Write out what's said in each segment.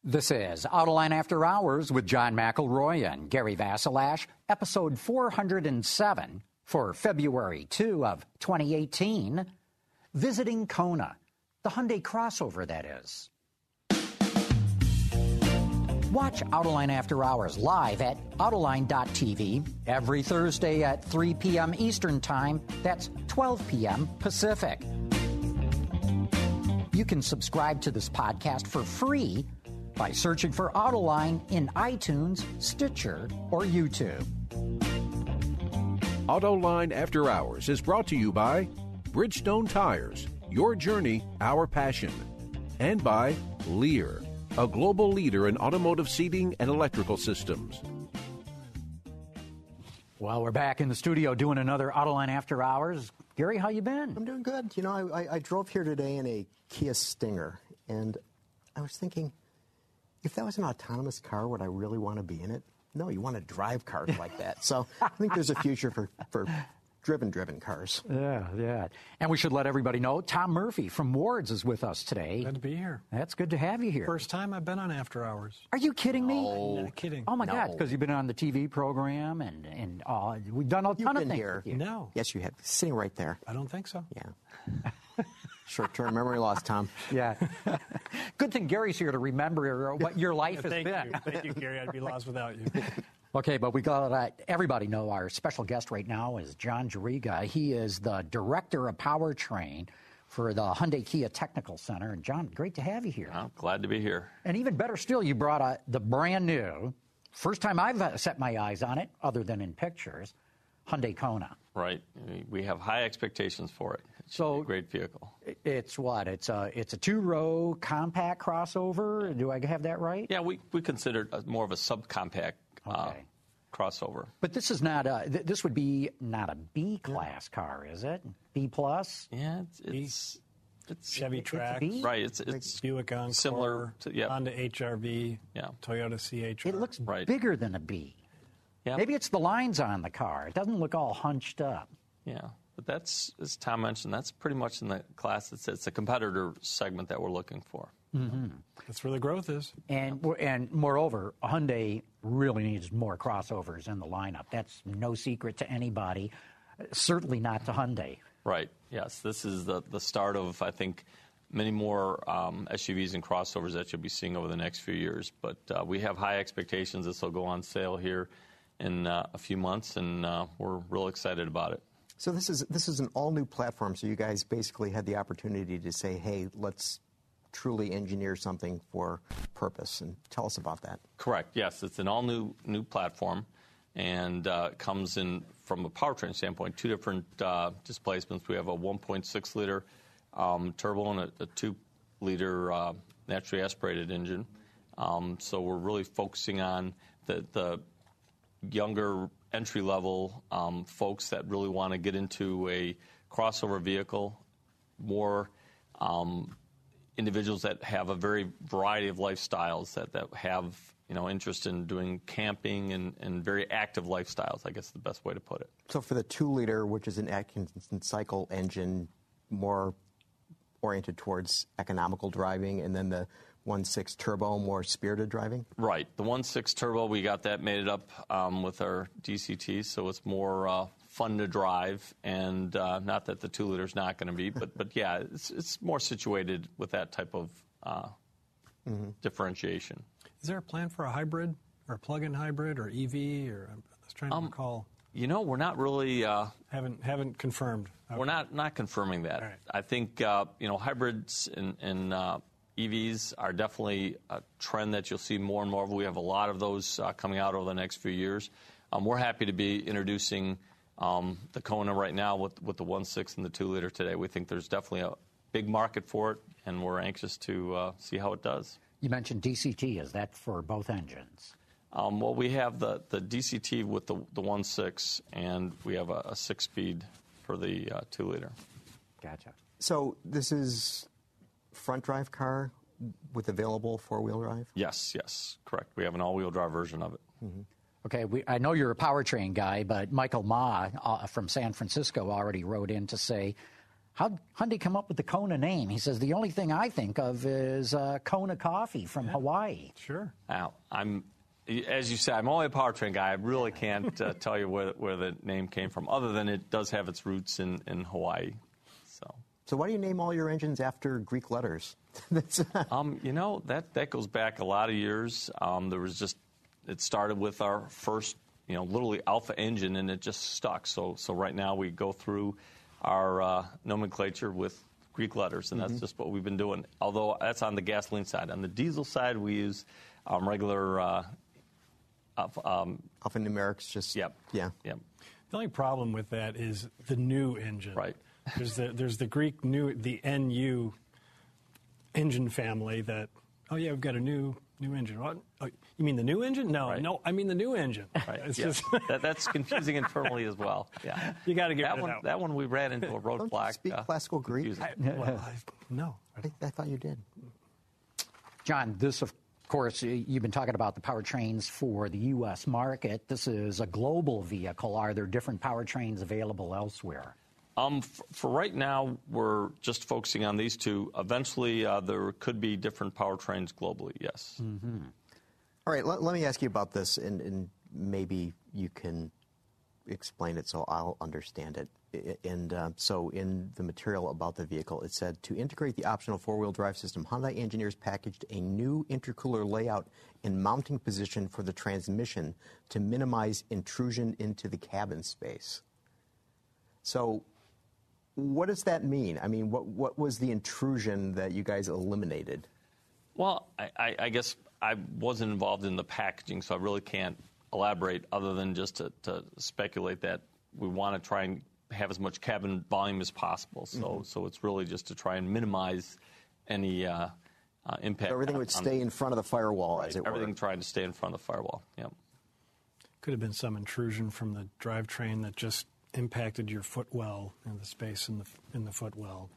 This is Autoline After Hours with John McElroy and Gary Vasilash, episode 407 for February 2 of 2018. Visiting Kona, the Hyundai crossover, that is. Watch Autoline After Hours live at Autoline.tv every Thursday at 3 p.m. Eastern Time. That's 12 p.m. Pacific. You can subscribe to this podcast for free by searching for Autoline in iTunes, Stitcher, or YouTube. Autoline After Hours is brought to you by Bridgestone Tires, your journey, our passion, and by Lear, a global leader in automotive seating and electrical systems. Well, we're back in the studio doing another Autoline After Hours. Gary, how you been? I'm doing good. You know, I drove here today in a Kia Stinger, and I was thinking, if that was an autonomous car, would I really want to be in it? No, you want to drive cars like that. So I think there's a future for driven cars. Yeah. And we should let everybody know, Tom Murphy from Wards is with us today. Glad to be here. That's good to have you here. First time I've been on After Hours. Are you kidding me? No. Not kidding. Oh, my God, because you've been on the TV program and we've done a ton of things here. with you. No. Yes, you have. Sitting right there. I don't think so. Yeah. Short-term memory loss, Tom. Yeah. Good thing Gary's here to remember what your life has been. Thank you, Gary. I'd be lost without you. Okay, but we got to let everybody know our special guest right now is John Juriga. He is the Director of Powertrain for the Hyundai Kia Technical Center. And, John, great to have you here. I'm glad to be here. And even better still, you brought the brand new, first time I've set my eyes on it, other than in pictures, Hyundai Kona. Right. We have high expectations for it. It's a great vehicle. It's what? It's a two-row compact crossover? Do I have that right? Yeah, we consider it more of a subcompact crossover. But this is not this would be not a B-class car, is it? B+? Yeah, it's Chevy Trax. It's right. It's Buick Encore, similar to Honda HR-V, Yeah. Toyota CHR. It looks Right. bigger than a B. Yeah. Maybe it's the lines on the car. It doesn't look all hunched up. Yeah, but that's, as Tom mentioned, that's pretty much in the class. It's a competitor segment that we're looking for. Mm-hmm. That's where the growth is. And moreover, Hyundai really needs more crossovers in the lineup. That's no secret to anybody, certainly not to Hyundai. Right, yes. This is the start of, I think, many more SUVs and crossovers that you'll be seeing over the next few years. But we have high expectations. This will go on sale here in a few months, and we're real excited about it. So this is an all-new platform, so you guys basically had the opportunity to say, hey, let's truly engineer something for purpose, and tell us about that. Turboc, yes. It's an all-new platform, and comes in, from a powertrain standpoint, two different displacements. We have a 1.6-liter turbo and a 2-liter naturally aspirated engine. So we're really focusing on the younger entry-level folks that really want to get into a crossover vehicle, more individuals that have a very variety of lifestyles that have interest in doing camping and very active lifestyles, I guess is the best way to put it. So for the 2-liter, which is an Atkinson cycle engine, more oriented towards economical driving, and then the 1.6 turbo, more spirited driving? Right. The 1.6 turbo, we got that made up with our DCT, so it's more fun to drive, and not that the 2-liter's not going to be, but yeah, it's more situated with that type of differentiation. Is there a plan for a hybrid, or a plug-in hybrid, or EV, or I was trying to recall. We're not really haven't confirmed. Okay. We're not confirming that. All right. I think hybrids and EVs are definitely a trend that you'll see more and more of. We have a lot of those coming out over the next few years. We're happy to be introducing the Kona right now with the 1.6 and the 2-liter today. We think there's definitely a big market for it, and we're anxious to see how it does. You mentioned DCT. Is that for both engines? Well, we have the DCT with the 1.6, and we have a 6-speed for the 2-liter. Gotcha. So this is front drive car with available 4-wheel drive? Yes, correct. We have an all-wheel drive version of it. Mm-hmm. Okay, I know you're a powertrain guy, but Michael Ma from San Francisco already wrote in to say, How'd Hyundai come up with the Kona name? He says, the only thing I think of is Kona coffee from Hawaii. Sure. Now, as you said, I'm only a powertrain guy. I really can't tell you where the name came from, other than it does have its roots in Hawaii. So why do you name all your engines after Greek letters? That goes back a lot of years. It started with our first, literally Alpha engine, and it just stuck. So right now we go through our nomenclature with Greek letters, and that's just what we've been doing. Although that's on the gasoline side. On the diesel side, we use regular alphanumerics. Just Yep. Yeah. Yep. The only problem with that is the new engine. Right. There's the Greek the NU engine family that, we've got a new engine. What? Oh, you mean the new engine? No, Right. I mean the new engine. Right. It's Yes. just That's confusing internally as well. Yeah. You got to get that rid one. of That one we ran into a roadblock. Don't you speak classical Greek? confusing. No. I thought you did. John, this, of course, you've been talking about the powertrains for the U.S. market. This is a global vehicle. Are there different powertrains available elsewhere? For right now, we're just focusing on these two. Eventually, there could be different powertrains globally, yes. Mm-hmm. All right, let me ask you about this, and maybe you can explain it so I'll understand it. And so in the material about the vehicle, it said, to integrate the optional four-wheel drive system, Hyundai engineers packaged a new intercooler layout and mounting position for the transmission to minimize intrusion into the cabin space. So what does that mean? I mean, what was the intrusion that you guys eliminated? Well, I guess I wasn't involved in the packaging, so I really can't elaborate other than just to speculate that we want to try and have as much cabin volume as possible. So it's really just to try and minimize any impact. So everything would stay in front of the firewall, right, as it were. Everything trying to stay in front of the firewall, yep. Could have been some intrusion from the drivetrain that just impacted your footwell and the space in the footwell.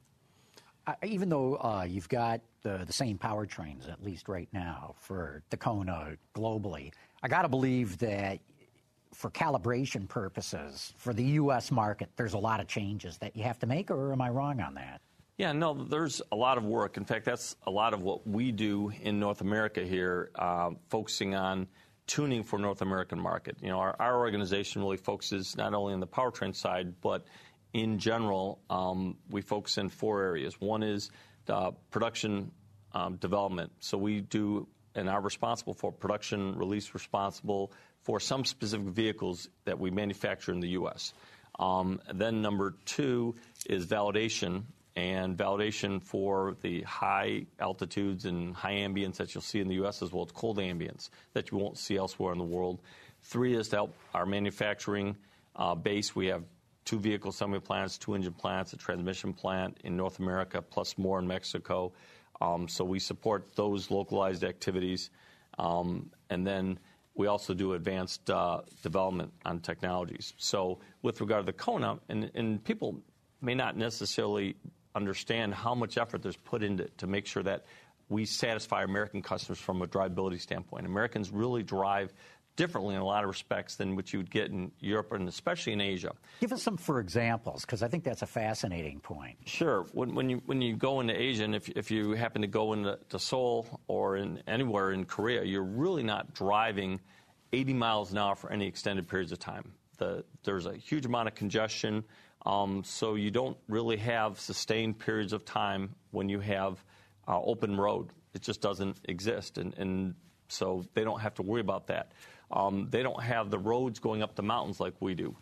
Even though you've got the same powertrains, at least right now, for the Kona globally, I got to believe that for calibration purposes, for the U.S. market, there's a lot of changes that you have to make, or am I wrong on that? Yeah, no, there's a lot of work. In fact, that's a lot of what we do in North America here, focusing on tuning for North American market. Our organization really focuses not only on the powertrain side, but in general, we focus in four areas. One is production development. So we do and are responsible for production release, responsible for some specific vehicles that we manufacture in the U.S. Then number two is validation, and validation for the high altitudes and high ambience that you'll see in the U.S. as well as cold ambience that you won't see elsewhere in the world. Three is to help our manufacturing base. We have 2 vehicle assembly plants, 2 engine plants, a transmission plant in North America, plus more in Mexico. So we support those localized activities. And then we also do advanced development on technologies. So with regard to the Kona, and people may not necessarily understand how much effort there's put into to make sure that we satisfy American customers from a drivability standpoint. Americans really drive differently in a lot of respects than what you would get in Europe and especially in Asia. Give us some for examples, because I think that's a fascinating point. Sure. When you go into Asia, and if you happen to go into Seoul or anywhere in Korea, you're really not driving 80 miles an hour for any extended periods of time. There's a huge amount of congestion, so you don't really have sustained periods of time when you have open road. It just doesn't exist, and so they don't have to worry about that. They don't have the roads going up the mountains like we do.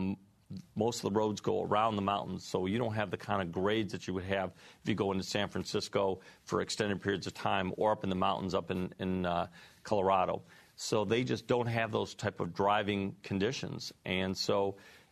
Most of the roads go around the mountains, so you don't have the kind of grades that you would have if you go into San Francisco for extended periods of time or up in the mountains up in Colorado. So they just don't have those type of driving conditions. And so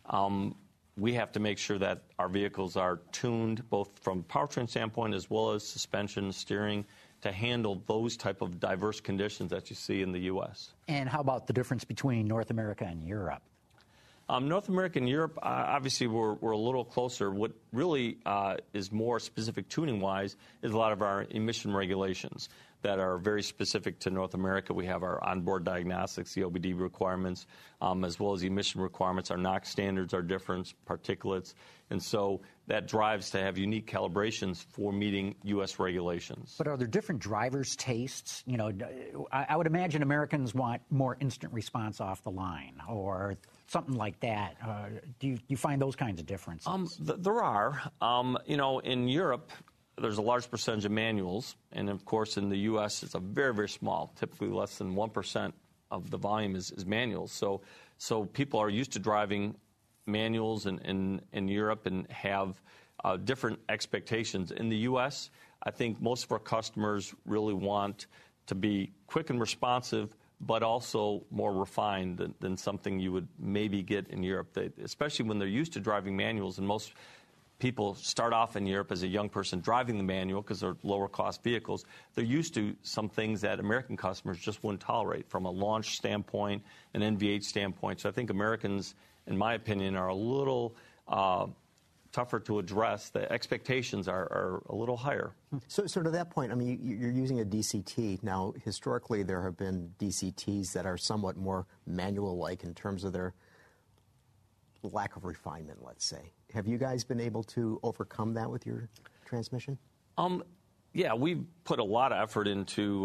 we have to make sure that our vehicles are tuned both from powertrain standpoint as well as suspension, steering, to handle those type of diverse conditions that you see in the U.S. And how about the difference between North America and Europe? North America and Europe, obviously, we're a little closer. What really is more specific tuning-wise is a lot of our emission regulations that are very specific to North America. We have our onboard diagnostics, the OBD requirements, as well as the emission requirements. Our NOx standards are different, particulates. And so that drives to have unique calibrations for meeting U.S. regulations. But are there different drivers' tastes? You know, I would imagine Americans want more instant response off the line or something like that. Do you find those kinds of differences? There are. You know, in Europe, there's a large percentage of manuals, and of course in the U.S. it's a very, very small, typically less than 1% of the volume is manuals. So people are used to driving manuals in Europe and have different expectations. In the U.S., I think most of our customers really want to be quick and responsive, but also more refined than something you would maybe get in Europe, especially when they're used to driving manuals. And most people start off in Europe as a young person driving the manual because they're lower-cost vehicles. They're used to some things that American customers just wouldn't tolerate from a launch standpoint, an NVH standpoint. So I think Americans, in my opinion, are a little tougher to address. The expectations are a little higher. So to that point, I mean, you're using a DCT. Now, historically, there have been DCTs that are somewhat more manual-like in terms of their lack of refinement, let's say. Have you guys been able to overcome that with your transmission? Yeah, we've put a lot of effort into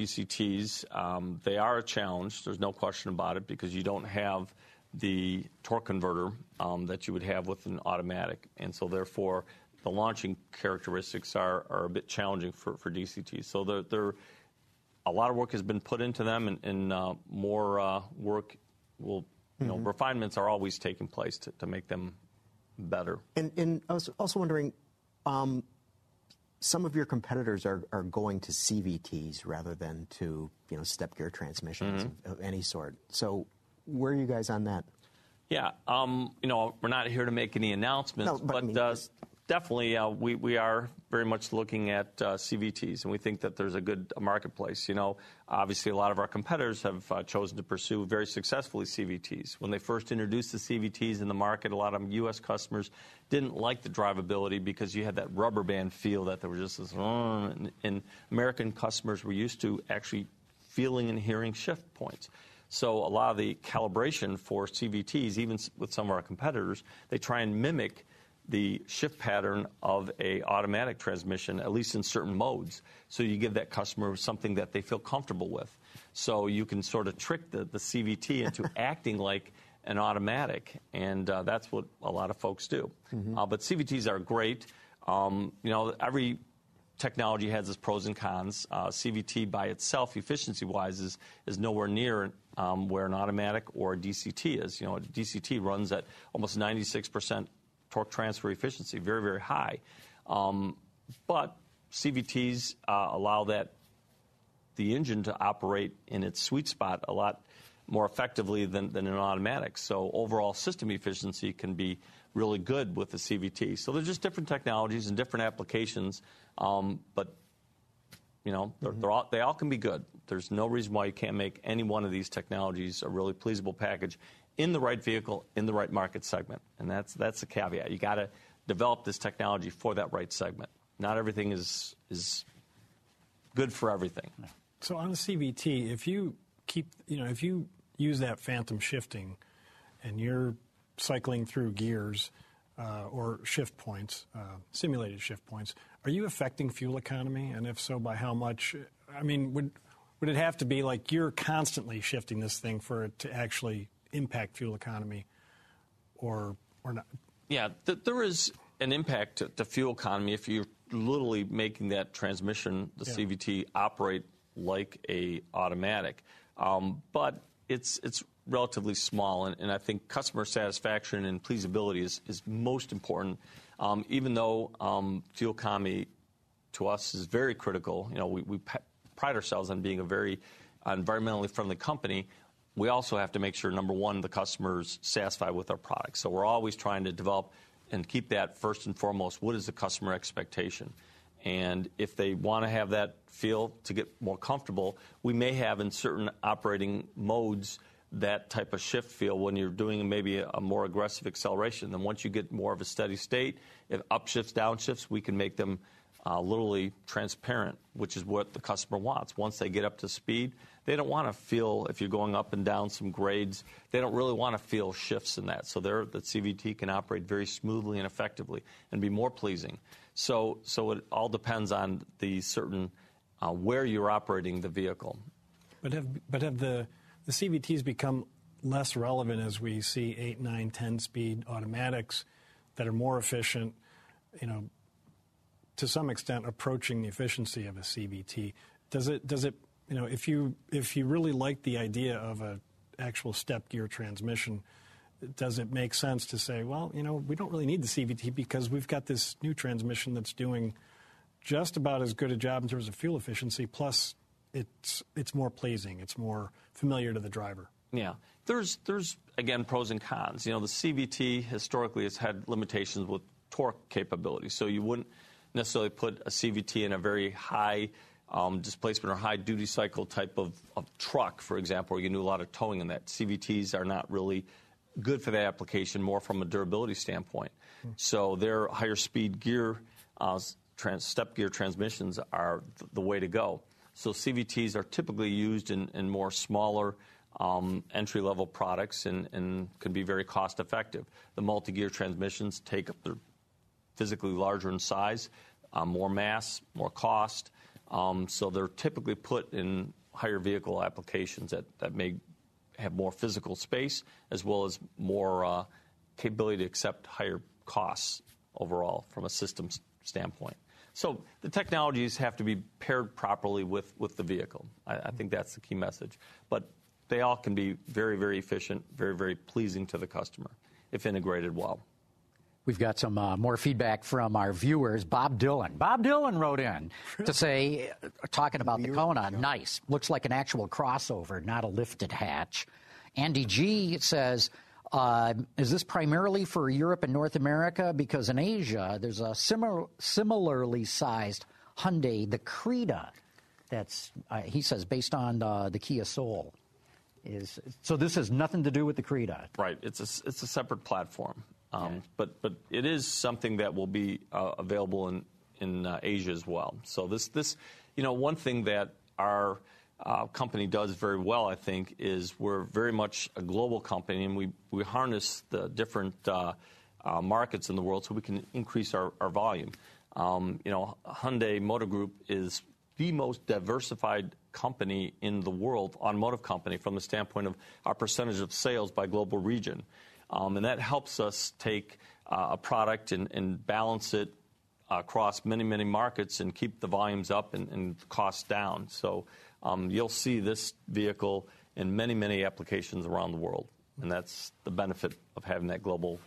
DCTs. They are a challenge. There's no question about it because you don't have the torque converter that you would have with an automatic. And so, therefore, the launching characteristics are a bit challenging for DCTs. So a lot of work has been put into them, and more work will, refinements are always taking place to make them better. And I was also wondering, some of your competitors are going to CVTs rather than to step gear transmissions of any sort. So where are you guys on that? Yeah, we're not here to make any announcements, no, but definitely we are very much looking at CVTs, and we think that there's a good marketplace. Obviously a lot of our competitors have chosen to pursue very successfully CVTs. When they first introduced the CVTs in the market, a lot of U.S. customers didn't like the drivability because you had that rubber band feel that there was just this, and American customers were used to actually feeling and hearing shift points. So a lot of the calibration for CVTs, even with some of our competitors, they try and mimic the shift pattern of a automatic transmission, at least in certain modes. So you give that customer something that they feel comfortable with. So you can sort of trick the CVT into acting like an automatic, and that's what a lot of folks do. But CVTs are great. Every technology has its pros and cons. CVT by itself, efficiency-wise, is nowhere near where an automatic or a DCT is. A DCT runs at almost 96% torque transfer efficiency, very, very high. But CVTs allow the engine to operate in its sweet spot a lot more effectively than an automatic. So overall system efficiency can be really good with the CVT. So they're just different technologies and different applications, but they all can be good. There's no reason why you can't make any one of these technologies a really pleasable package in the right vehicle, in the right market segment. And that's the caveat. You got to develop this technology for that right segment. Not everything is good for everything. So on the CVT, if you use that phantom shifting and you're cycling through gears or shift points, simulated shift points, are you affecting fuel economy? And if so, by how much? I mean, would it have to be like you're constantly shifting this thing for it to actually impact fuel economy or not? Yeah, there is an impact to fuel economy if you're literally making that transmission, the CVT, operate like a automatic. But it's relatively small, and I think customer satisfaction and pleasability is most important. Even though fuel economy to us is very critical, we pride ourselves on being a very environmentally friendly company. We also have to make sure, number one, the customer's satisfied with our products. So we're always trying to develop and keep that first and foremost. What is the customer expectation? And if they want to have that feel to get more comfortable, we may have in certain operating modes that type of shift feel when you're doing maybe a more aggressive acceleration. Then once you get more of a steady state, if upshifts, downshifts, we can make them literally transparent, which is what the customer wants. Once they get up to speed, they don't want to feel, if you're going up and down some grades, they don't really want to feel shifts in that. So the CVT can operate very smoothly and effectively and be more pleasing. So it all depends on the certain where you're operating the vehicle. But have the CVTs become less relevant as we see 8, 9, 10-speed automatics that are more efficient, to some extent approaching the efficiency of a CVT? Does it if you really like the idea of an actual step gear transmission, does it make sense to say, well, we don't really need the CVT because we've got this new transmission that's doing just about as good a job in terms of fuel efficiency, plus it's more pleasing, it's more familiar to the driver? Yeah. There's again, pros and cons. The CVT historically has had limitations with torque capability, so you wouldn't necessarily put a CVT in a very high displacement or high duty cycle type of truck, for example, where you do a lot of towing in that. CVTs are not really good for that application, more from a durability standpoint. So their higher speed gear, step gear transmissions are the way to go. So CVTs are typically used in more smaller entry-level products and can be very cost-effective. The multi-gear transmissions they're physically larger in size, more mass, more cost. So they're typically put in higher vehicle applications that may have more physical space as well as more capability to accept higher costs overall from a systems standpoint. So the technologies have to be paired properly with the vehicle. I think that's the key message. But they all can be very, very efficient, very, very pleasing to the customer if integrated well. We've got some more feedback from our viewers. Bob Dillon wrote in to say, talking about the Kona, nice. Looks like an actual crossover, not a lifted hatch. Andy G says, is this primarily for Europe and North America? Because in Asia, there's a similarly sized Hyundai, the Creta, that's, he says, based on the Kia Soul. So this has nothing to do with the Creta. Right. It's a separate platform. But it is something that will be available in Asia as well. So this one thing that our company does very well, I think, is we're very much a global company, and we harness the different markets in the world so we can increase our volume. Hyundai Motor Group is the most diversified company in the world, automotive company, from the standpoint of our percentage of sales by global region. And that helps us take a product and balance it across many, many markets and keep the volumes up and costs down. So you'll see this vehicle in many, many applications around the world. And that's the benefit of having that global,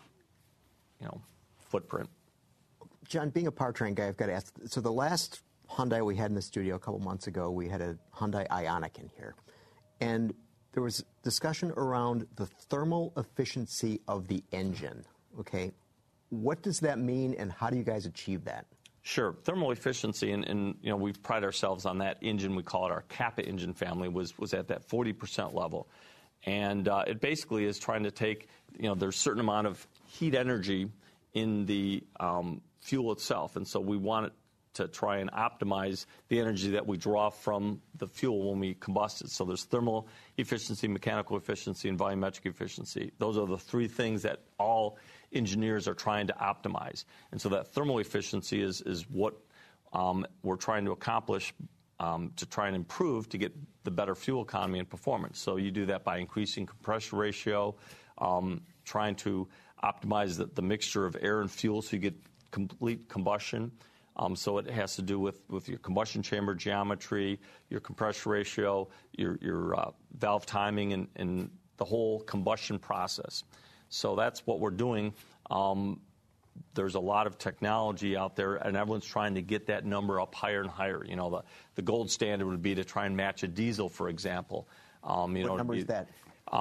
footprint. John, being a powertrain guy, I've got to ask, so the last Hyundai we had in the studio a couple months ago, we had a Hyundai Ioniq in here. And there was discussion around the thermal efficiency of the engine. Okay, what does that mean, and how do you guys achieve that? Sure, thermal efficiency, and we pride ourselves on that engine. We call it our Kappa engine family. Was at that 40% level, and it basically is trying to take. There's a certain amount of heat energy in the fuel itself, and so we want it to try and optimize the energy that we draw from the fuel when we combust it. So there's thermal efficiency, mechanical efficiency, and volumetric efficiency. Those are the three things that all engineers are trying to optimize. And so that thermal efficiency is what we're trying to accomplish to try and improve to get the better fuel economy and performance. So you do that by increasing compression ratio, trying to optimize the mixture of air and fuel so you get complete combustion. So it has to do with your combustion chamber geometry, your compression ratio, your valve timing, and the whole combustion process. So that's what we're doing. There's a lot of technology out there, and everyone's trying to get that number up higher and higher. The gold standard would be to try and match a diesel, for example. What number is that?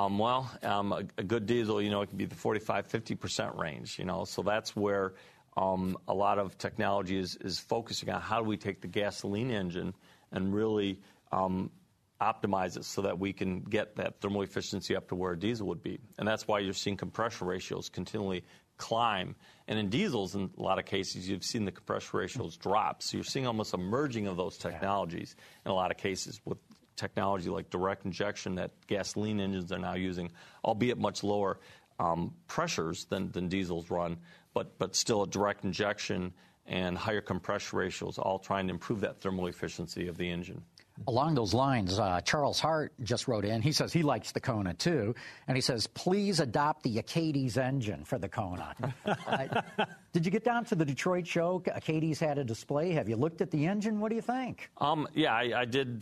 A good diesel, it can be the 45-50% range. So that's where a lot of technology is focusing on how do we take the gasoline engine and really optimize it so that we can get that thermal efficiency up to where a diesel would be. And that's why you're seeing compression ratios continually climb. And in diesels, in a lot of cases, you've seen the compression ratios drop. So you're seeing almost a merging of those technologies in a lot of cases with technology like direct injection that gasoline engines are now using, albeit much lower pressures than diesels run, but still a direct injection and higher compression ratios, all trying to improve that thermal efficiency of the engine. Along those lines, Charles Hart just wrote in. He says he likes the Kona, too. And he says, please adopt the Acades engine for the Kona. Did you get down to the Detroit show? Acades had a display. Have you looked at the engine? What do you think? Yeah, I did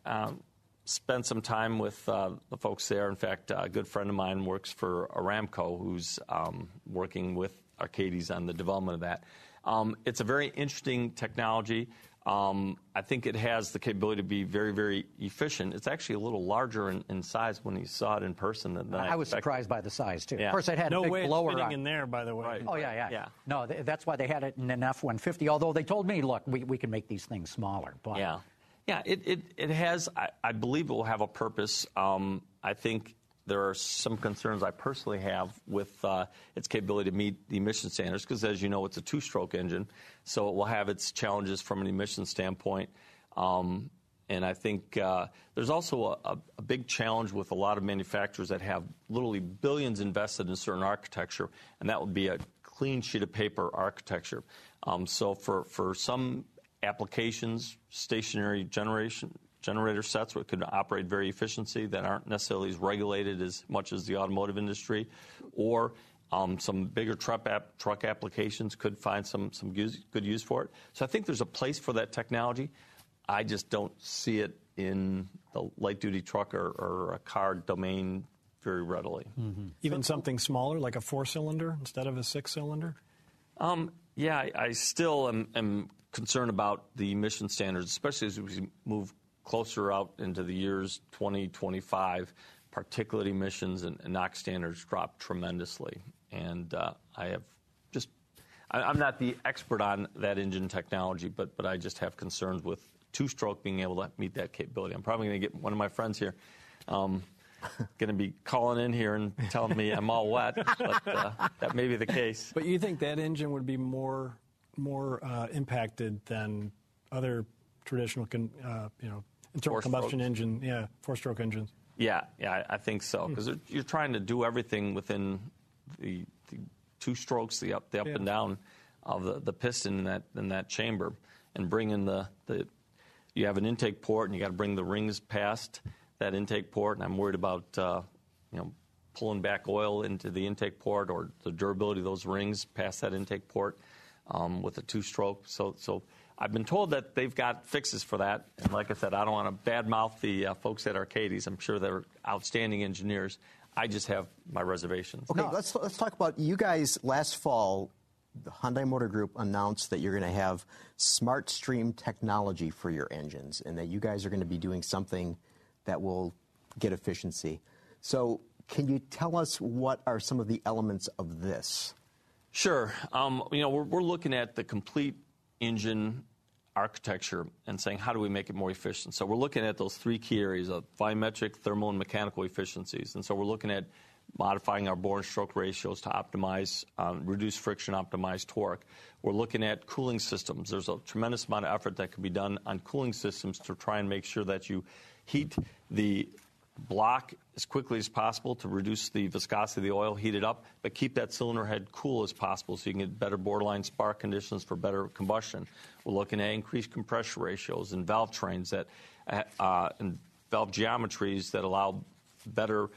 spend some time with the folks there. In fact, a good friend of mine works for Aramco, who's working with Acades on the development of that. It's a very interesting technology. I think it has the capability to be very, very efficient. It's actually a little larger in size when you saw it in person than I was expected. Surprised by the size, too. Yeah. Of course, it had a big blower fitting on. in there, by the way. Right. Oh, yeah. No, that's why they had it in an F-150, although they told me, look, we can make these things smaller. But. Yeah, it has, I believe it will have a purpose. I think there are some concerns I personally have with its capability to meet the emission standards because, as you know, it's a two-stroke engine, so it will have its challenges from an emission standpoint. And I think there's also a big challenge with a lot of manufacturers that have literally billions invested in certain architecture, and that would be a clean sheet of paper architecture. So for some applications, stationary generator sets where it could operate very efficiently that aren't necessarily as regulated as much as the automotive industry, or some bigger truck applications could find some good use for it. So I think there's a place for that technology. I just don't see it in the light-duty truck or a car domain very readily. Mm-hmm. Even something smaller, like a 4-cylinder instead of a 6-cylinder? Yeah, I still am concerned about the emission standards, especially as we move closer out into the years 2025. Particulate emissions and NOx standards drop tremendously. And I'm not the expert on that engine technology, but I just have concerns with two-stroke being able to meet that capability. I'm probably going to get one of my friends here going to be calling in here and telling me I'm all wet, but that may be the case. But you think that engine would be more impacted than other traditional, internal combustion engine, 4-stroke engines? Yeah, I think so, because you're trying to do everything within the two strokes, the up and down of the piston in that chamber, and bring in you have an intake port, and you got to bring the rings past that intake port, and I'm worried about pulling back oil into the intake port or the durability of those rings past that intake port with a two-stroke. So I've been told that they've got fixes for that. And like I said, I don't want to badmouth the folks at Acades. I'm sure they're outstanding engineers. I just have my reservations. Okay, let's talk about you guys. Last fall, the Hyundai Motor Group announced that you're going to have SmartStream technology for your engines and that you guys are going to be doing something that will get efficiency. So can you tell us what are some of the elements of this? Sure. We're looking at the complete engine architecture and saying, how do we make it more efficient? So we're looking at those three key areas of volumetric, thermal, and mechanical efficiencies. And so we're looking at modifying our bore and stroke ratios to optimize, reduce friction, optimize torque. We're looking at cooling systems. There's a tremendous amount of effort that can be done on cooling systems to try and make sure that you heat the block as quickly as possible to reduce the viscosity of the oil, heat it up, but keep that cylinder head cool as possible so you can get better borderline spark conditions for better combustion. We're looking at increased compression ratios and valve trains and valve geometries that allow better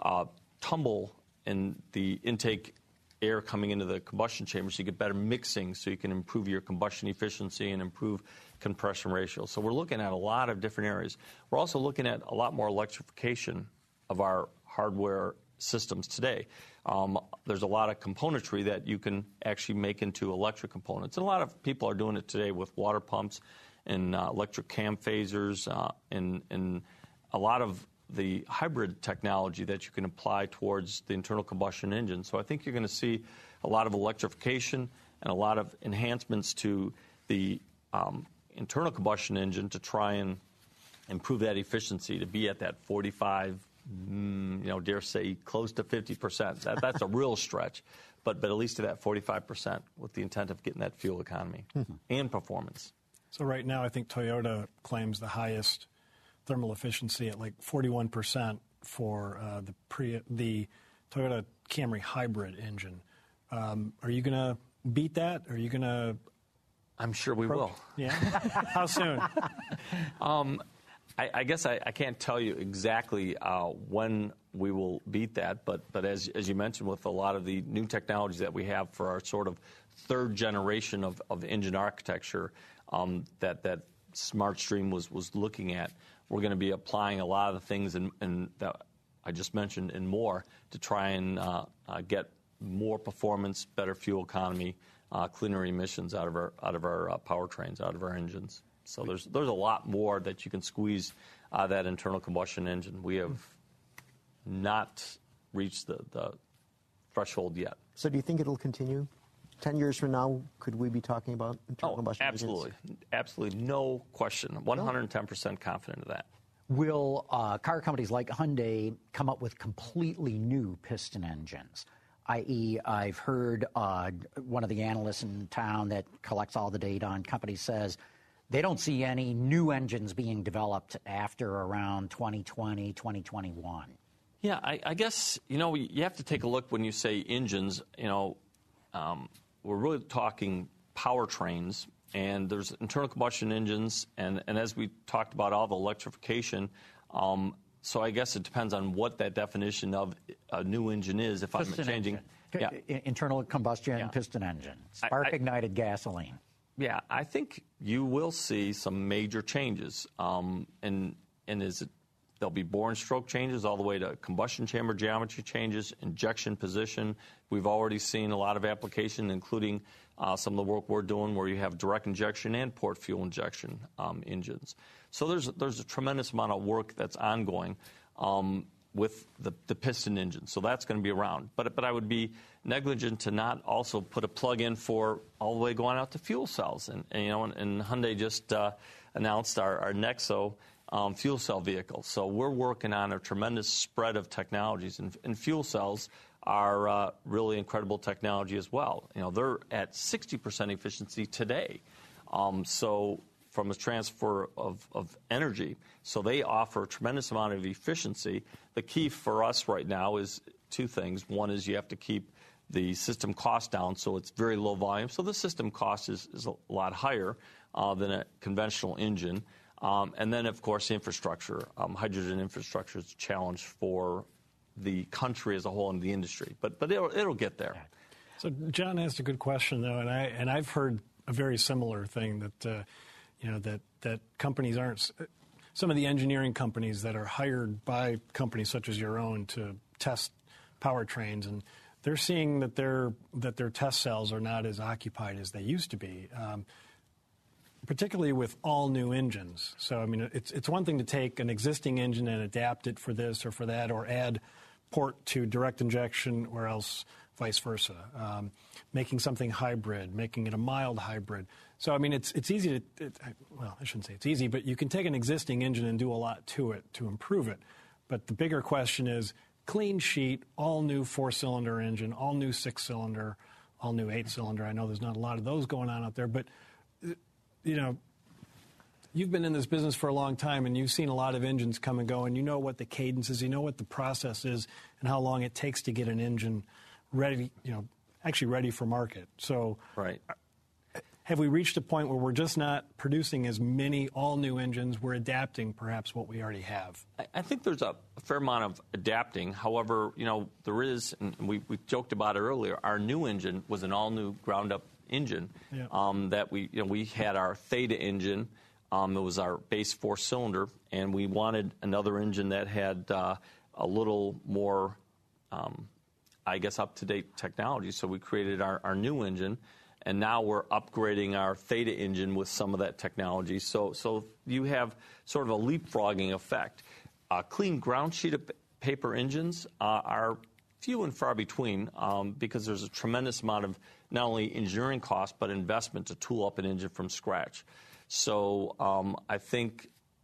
tumble in the intake air coming into the combustion chamber so you get better mixing so you can improve your combustion efficiency and improve compression ratio. So we're looking at a lot of different areas. We're also looking at a lot more electrification of our hardware systems today. There's a lot of componentry that you can actually make into electric components. And a lot of people are doing it today with water pumps and electric cam phasers and a lot of the hybrid technology that you can apply towards the internal combustion engine. So I think you're going to see a lot of electrification and a lot of enhancements to the internal combustion engine to try and improve that efficiency to be at that 45, dare say close to 50%. That's a real stretch, but at least to that 45% with the intent of getting that fuel economy and performance. So right now, I think Toyota claims the highest thermal efficiency at like 41% for the Toyota Camry hybrid engine. Are you going to beat that? Are you going to? I'm sure we will. Yeah. How soon? I guess I can't tell you exactly when we will beat that, but as you mentioned, with a lot of the new technologies that we have for our sort of third generation of engine architecture that SmartStream was looking at, we're going to be applying a lot of the things in that I just mentioned and more to try and get more performance, better fuel economy, cleaner emissions out of our powertrains, out of our engines. So there's a lot more that you can squeeze out of that internal combustion engine. We have not reached the threshold yet. So do you think it'll continue? 10 years from now, could we be talking about internal combustion absolutely. engines? Absolutely. No question. 110% confident of that. Will car companies like Hyundai come up with completely new piston engines? I.e., I've heard one of the analysts in town that collects all the data on companies says they don't see any new engines being developed after around 2020, 2021. Yeah, I guess, you have to take a look when you say engines, we're really talking powertrains, and there's internal combustion engines, and as we talked about all the electrification, so I guess it depends on what that definition of a new engine is. If piston I'm changing, internal combustion piston engine, spark-ignited gasoline. Yeah, I think you will see some major changes, there'll be bore and stroke changes all the way to combustion chamber geometry changes, injection position. We've already seen a lot of application, including some of the work we're doing where you have direct injection and port fuel injection engines. So there's a tremendous amount of work that's ongoing with the piston engine. So that's going to be around. But I would be negligent to not also put a plug-in for all the way going out to fuel cells. And Hyundai just announced our Nexo fuel cell vehicle. So we're working on a tremendous spread of technologies, and fuel cells are really incredible technology as well. They're at 60% efficiency today. So from a transfer of energy, so they offer a tremendous amount of efficiency. The key for us right now is two things. One is you have to keep the system cost down, so it's very low volume. So the system cost is a lot higher than a conventional engine. And then, of course, infrastructure. Hydrogen infrastructure is a challenge for the country as a whole and the industry. But it'll get there. So John asked a good question, though, and I've heard a very similar thing that that companies aren't. Some of the engineering companies that are hired by companies such as your own to test powertrains, and they're seeing that their test cells are not as occupied as they used to be. Particularly with all new engines. So, I mean, it's one thing to take an existing engine and adapt it for this or for that, or add port to direct injection, or else vice versa. Making something hybrid, making it a mild hybrid. So, I mean, it's easy to, I shouldn't say it's easy, but you can take an existing engine and do a lot to it to improve it. But the bigger question is clean sheet, all new 4-cylinder engine, all new 6-cylinder, all new 8-cylinder. I know there's not a lot of those going on out there, but you've been in this business for a long time, and you've seen a lot of engines come and go, and you know what the cadence is, you know what the process is, and how long it takes to get an engine ready, actually ready for market. So right. Have we reached a point where we're just not producing as many all-new engines? We're adapting perhaps what we already have. I think there's a fair amount of adapting. However, there is, and we joked about it earlier, our new engine was an all-new ground-up engine that we had our Theta engine. It was our base 4-cylinder, and we wanted another engine that had a little more, up-to-date technology. So we created our new engine, and now we're upgrading our Theta engine with some of that technology. So you have sort of a leapfrogging effect. Clean ground sheet of paper engines are few and far between because there's a tremendous amount of not only engineering cost but investment to tool up an engine from scratch. So I think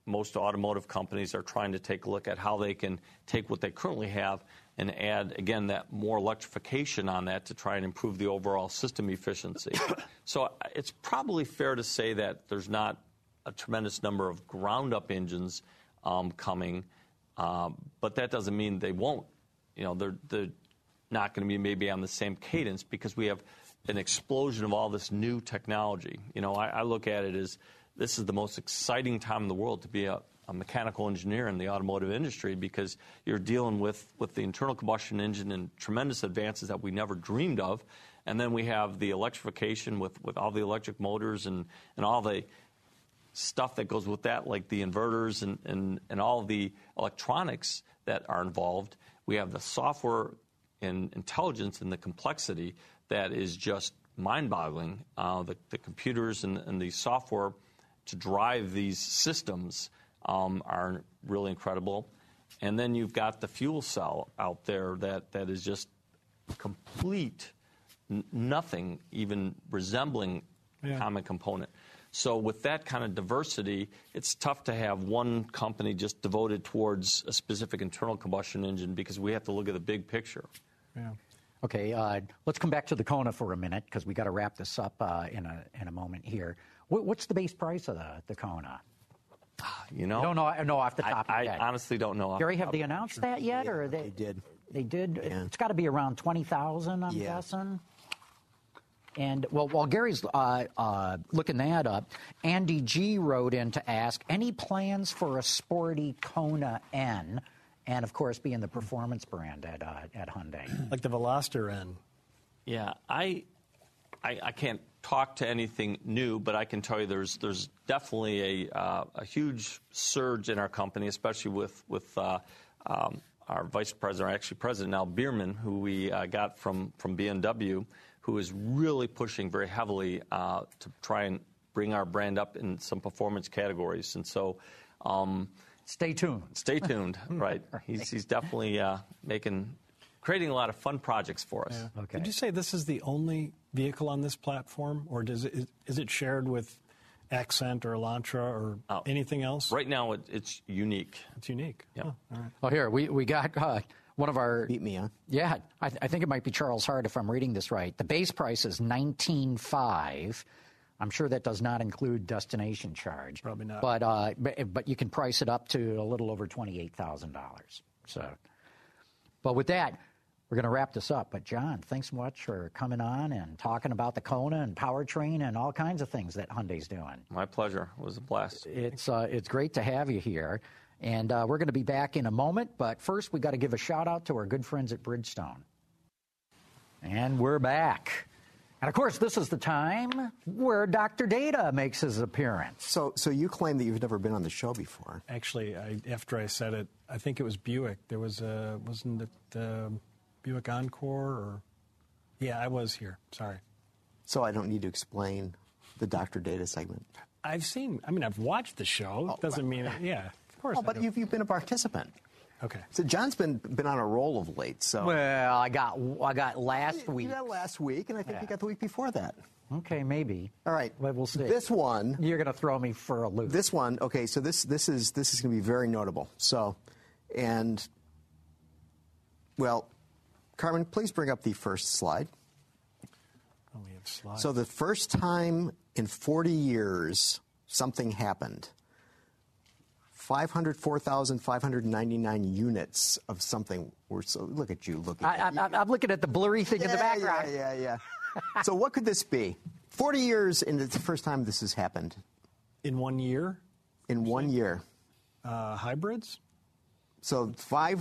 most automotive companies are trying to take a look at how they can take what they currently have and add, again, that more electrification on that to try and improve the overall system efficiency. So it's probably fair to say that there's not a tremendous number of ground-up engines coming, but that doesn't mean they won't. They're not going to be maybe on the same cadence because we have an explosion of all this new technology. I look at it as this is the most exciting time in the world to be a mechanical engineer in the automotive industry because you're dealing with the internal combustion engine and tremendous advances that we never dreamed of. And then we have the electrification with all the electric motors and all the stuff that goes with that, like the inverters and all the electronics that are involved. We have the software and intelligence and the complexity that is just mind-boggling. The computers and the software to drive these systems are really incredible. And then you've got the fuel cell out there that is just complete, nothing even resembling a common component. So with that kind of diversity, it's tough to have one company just devoted towards a specific internal combustion engine because we have to look at the big picture. Yeah. Okay, let's come back to the Kona for a minute because we got to wrap this up in a moment here. What's the base price of the Kona? You know, I don't know off the top of your head. I honestly don't know. Gary, have they announced that yet, or they did? They did. Yeah. It's got to be around 20,000, I'm guessing. And while Gary's looking that up, Andy G wrote in to ask any plans for a sporty Kona N, and of course being the performance brand at Hyundai, like the Veloster N. Yeah, I can't talk to anything new, but I can tell you there's definitely a huge surge in our company, especially with our vice president, or actually president now, Bierman, who we got from BMW, who is really pushing very heavily to try and bring our brand up in some performance categories. And so, stay tuned. Stay tuned, right? He's definitely creating a lot of fun projects for us. Yeah. Okay. Did you say this is the only vehicle on this platform, or is it shared with Accent or Elantra or anything else? Right now, it's unique. It's unique. Yep. Oh, all right. Well, here we got one of our. Beat me, huh? Yeah, I think it might be Charles Hart if I'm reading this right. The base price is $19,500. I'm sure that does not include destination charge. Probably not. But you can price it up to a little over $28,000. So, but with that, we're going to wrap this up. But John, thanks so much for coming on and talking about the Kona and powertrain and all kinds of things that Hyundai's doing. My pleasure. It was a blast. It's great to have you here. And we're going to be back in a moment. But first, we got to give a shout out to our good friends at Bridgestone. And we're back. And of course, this is the time where Dr. Data makes his appearance. So you claim that you've never been on the show before. Actually, after I said it, I think it was Buick. There was wasn't it Buick Encore or? Yeah, I was here. Sorry. So I don't need to explain the Dr. Data segment. I've watched the show. Doesn't mean it. Yeah, of course. Oh, but you've been a participant. Okay. So John's been on a roll of late. So Well, I got last week. You got last week, and I think you got the week before that. Okay, maybe. All right. Well, we'll see. This one. You're going to throw me for a loop. This one. Okay. So this is going to be very notable. So, and well, Carmen, please bring up the first slide. Oh, we have slides. So the first time in 40 years something happened. 504,599 units of something were so. Look at you looking. I'm looking at the blurry thing in the background. Yeah. So what could this be? 40 years, and it's the first time this has happened. In 1 year? In 1 year. Hybrids? So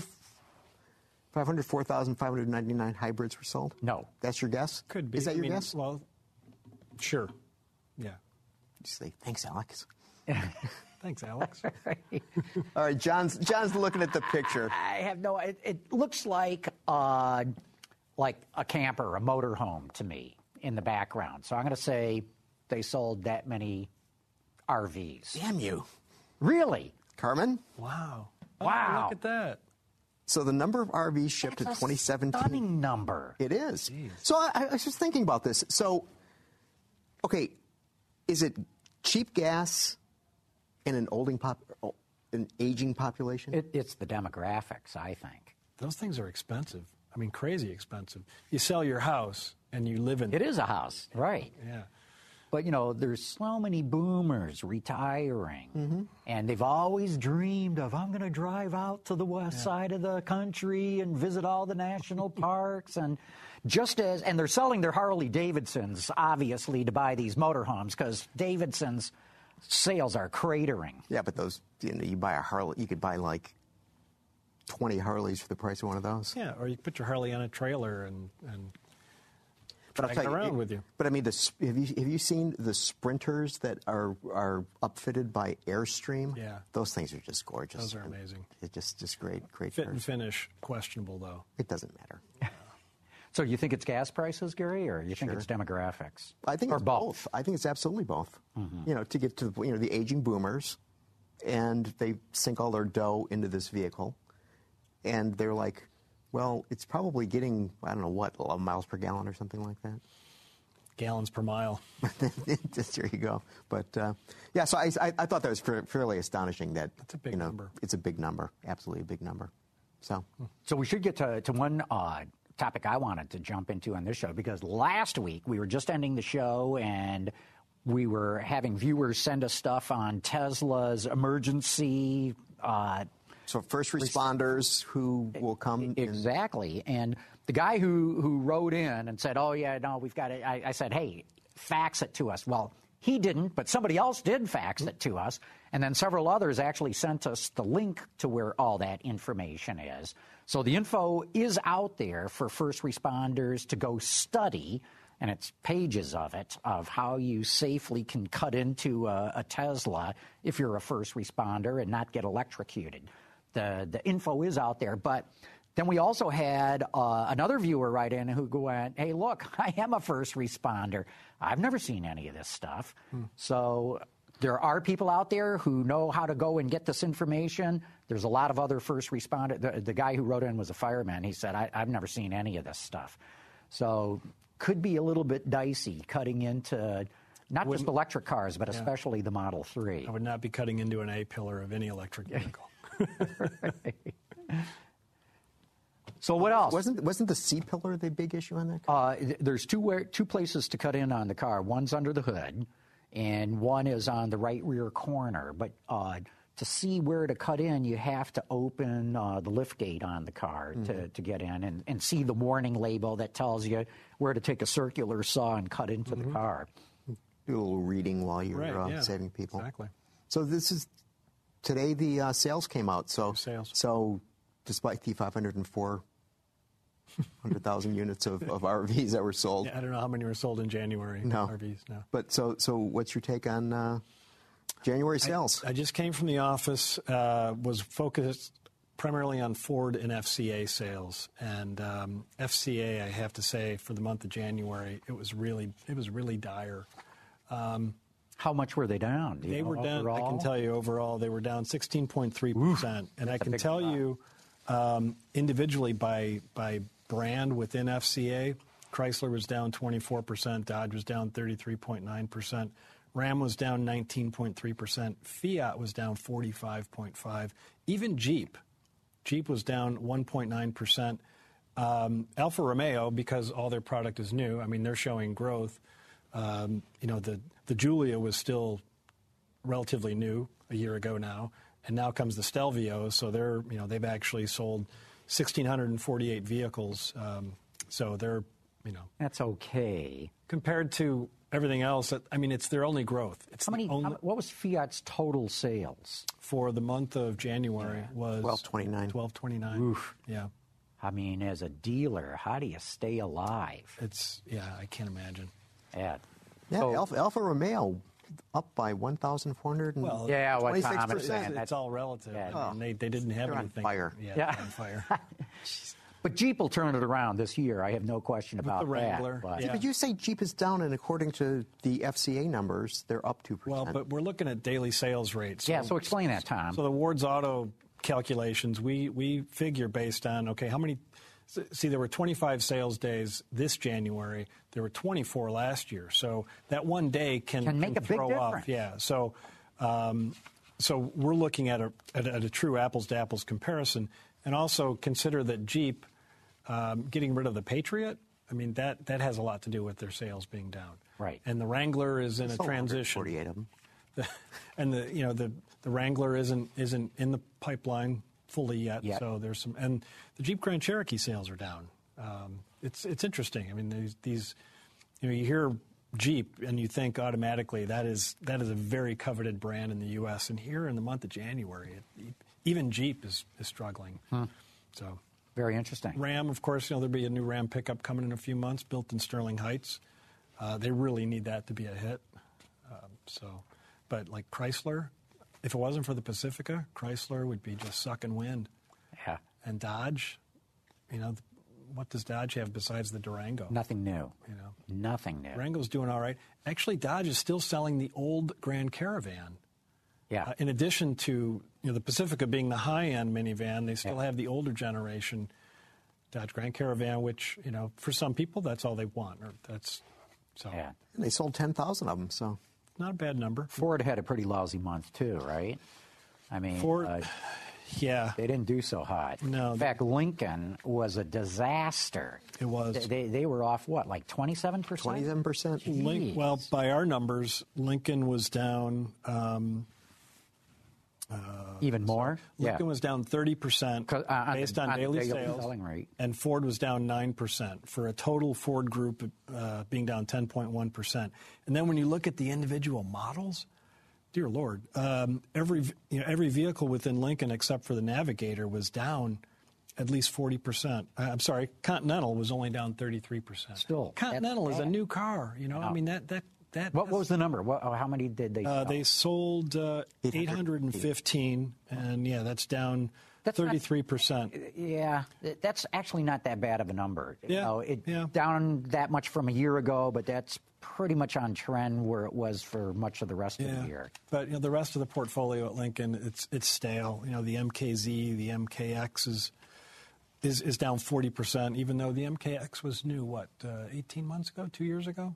504,599 hybrids were sold? No. That's your guess? Could be. Is that your guess? Well, sure. Yeah. Just say, thanks, Alex. Thanks, Alex. All right, John's looking at the picture. I have no. It looks like a camper, a motorhome to me in the background. So I'm going to say they sold that many RVs. Damn you. Really? Carmen? Wow. Wow. Oh, look at that. So the number of RVs shipped in That's a 2017. stunning number. It is. Jeez. So I was just thinking about this. So, okay, is it cheap gas In an aging population? It's the demographics, I think. Those things are expensive. I mean, crazy expensive. You sell your house and you live in it. It is a house, right? Yeah. But, there's so many boomers retiring, and they've always dreamed of, I'm going to drive out to the west side of the country and visit all the national parks. And and they're selling their Harley Davidsons, obviously, to buy these motorhomes because Davidson's sales are cratering. Yeah, but those, you buy a Harley, you could buy like 20 Harleys for the price of one of those. Yeah, or you put your Harley on a trailer and drag it around with you. But I mean, have you seen the Sprinters that are upfitted by Airstream? Yeah. Those things are just gorgeous. Those are amazing. It's just great Fit cars. and finish, questionable though. It doesn't matter. So you think it's gas prices, Gary, or you think it's demographics? I think or it's both. I think it's absolutely both. To get to the aging boomers, and they sink all their dough into this vehicle, and they're like, well, it's probably getting, I don't know what, 11 miles per gallon or something like that. Gallons per mile. There you go. But yeah, so I thought that was fairly astonishing. That's a big number. It's a big number, absolutely a big number. So we should get to one topic I wanted to jump into on this show, because last week we were just ending the show and we were having viewers send us stuff on Tesla's emergency. So first responders who will come. Exactly. And the guy who wrote in and said, oh, yeah, no, we've got it. I said, hey, fax it to us. Well, he didn't, but somebody else did fax it to us. And then several others actually sent us the link to where all that information is. So the info is out there for first responders to go study, and it's pages of it, of how you safely can cut into a Tesla if you're a first responder and not get electrocuted. The info is out there. But then we also had another viewer write in who went, hey, look, I am a first responder. I've never seen any of this stuff. So there are people out there who know how to go and get this information. There's a lot of other first responders. The guy who wrote in was a fireman. He said, I've never seen any of this stuff. So could be a little bit dicey cutting into not just electric cars, but especially the Model 3. I would not be cutting into an A-pillar of any electric vehicle. So what else? Wasn't the C-pillar the big issue on that car? There's two places to cut in on the car. One's under the hood, and one is on the right rear corner. But to see where to cut in, you have to open the lift gate on the car to get in and see the warning label that tells you where to take a circular saw and cut into the car. Do a little reading while you're saving people. Exactly. So this is today. The sales came out. So despite the 504,000 units of RVs that were sold. Yeah, I don't know how many were sold in January. No. RVs, no. But so what's your take on January sales? I just came from the office, was focused primarily on Ford and FCA sales. And FCA, I have to say, for the month of January, it was really dire. How much were they down? They were down, overall? I can tell you overall, they were down 16.3%. And I can tell you individually by brand within FCA, Chrysler was down 24%, Dodge was down 33.9%, Ram was down 19.3%, Fiat was down 45.5%, even Jeep was down 1.9%. Alfa Romeo, because all their product is new, I mean, they're showing growth. The Giulia was still relatively new a year ago now, and now comes the Stelvio. So they've actually sold 1,648 vehicles. So they're, that's okay compared to everything else. I mean, it's their only growth. It's what was Fiat's total sales for the month of January? Was 1229. Oof. Yeah. I mean, as a dealer, how do you stay alive? I can't imagine. Yeah. Alfa Romeo up by 1,400. Well, what 26%. It's all relative. Yeah. I mean, they didn't have They're anything. on fire. Yeah. On fire. But Jeep will turn it around this year. I have no question about the Wrangler, that. But you say Jeep is down, and according to the FCA numbers, they're up 2%. Well, but we're looking at daily sales rates. So explain that, Tom. So the Ward's Auto calculations, we figure based on, okay, how many... See, there were 25 sales days this January. There were 24 last year. So that one day can make a big throw difference. off. Yeah. So So we're looking at a true apples-to-apples comparison, and also consider that Jeep getting rid of the Patriot, I mean, that has a lot to do with their sales being down. Right. And the Wrangler is in a transition. 48 of them. And the Wrangler isn't in the pipeline fully yet. So there's some, and the Jeep Grand Cherokee sales are down. It's interesting. I mean, these you hear Jeep and you think automatically that is a very coveted brand in the U.S. And here in the month of January, even Jeep is struggling. So very interesting. Ram, of course, there'll be a new Ram pickup coming in a few months, built in Sterling Heights. They really need that to be a hit. But like Chrysler, if it wasn't for the Pacifica, Chrysler would be just sucking wind. Yeah. And Dodge, what does Dodge have besides the Durango? Nothing new. Nothing new. Durango's doing all right. Actually, Dodge is still selling the old Grand Caravan. Yeah. In addition to the Pacifica being the high-end minivan, they still have the older generation Dodge Grand Caravan, which for some people that's all they want. And they sold 10,000 of them, so not a bad number. Ford had a pretty lousy month too, right? I mean, Ford, they didn't do so hot. No. In fact, Lincoln was a disaster. It was. They were off what, like 27%? 27%. Well, by our numbers, Lincoln was down. Even more? Lincoln was down 30% based on daily sales, selling rate. and Ford was down 9%, for a total Ford group being down 10.1%. And then when you look at the individual models, dear Lord, every vehicle within Lincoln except for the Navigator was down at least 40%. I'm sorry, Continental was only down 33%. Still, Continental is a new car. I mean that. What was the number? How many did they sell? They sold 815, and that's down 33%. Yeah, that's actually not that bad of a number. Down that much from a year ago, but that's pretty much on trend where it was for much of the rest of the year. But the rest of the portfolio at Lincoln, it's stale. The MKZ, the MKX is down 40%, even though the MKX was new, 18 months ago, 2 years ago?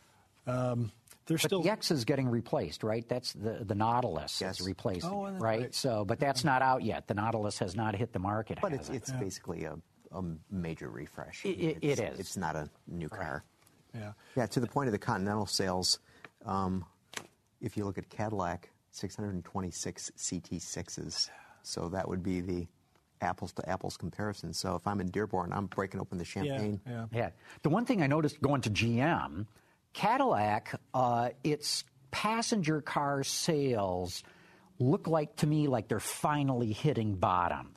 The X is getting replaced, right? That's the Nautilus is replacing it, right? So, but that's not out yet. The Nautilus has not hit the market. But it's basically a major refresh. It is. It's not a new car. Yeah. To the point of the Continental sales, if you look at Cadillac, 626 CT6s. So that would be the apples-to-apples comparison. So if I'm in Dearborn, I'm breaking open the champagne. Yeah. The one thing I noticed going to GM, Cadillac, its passenger car sales look to me like they're finally hitting bottom.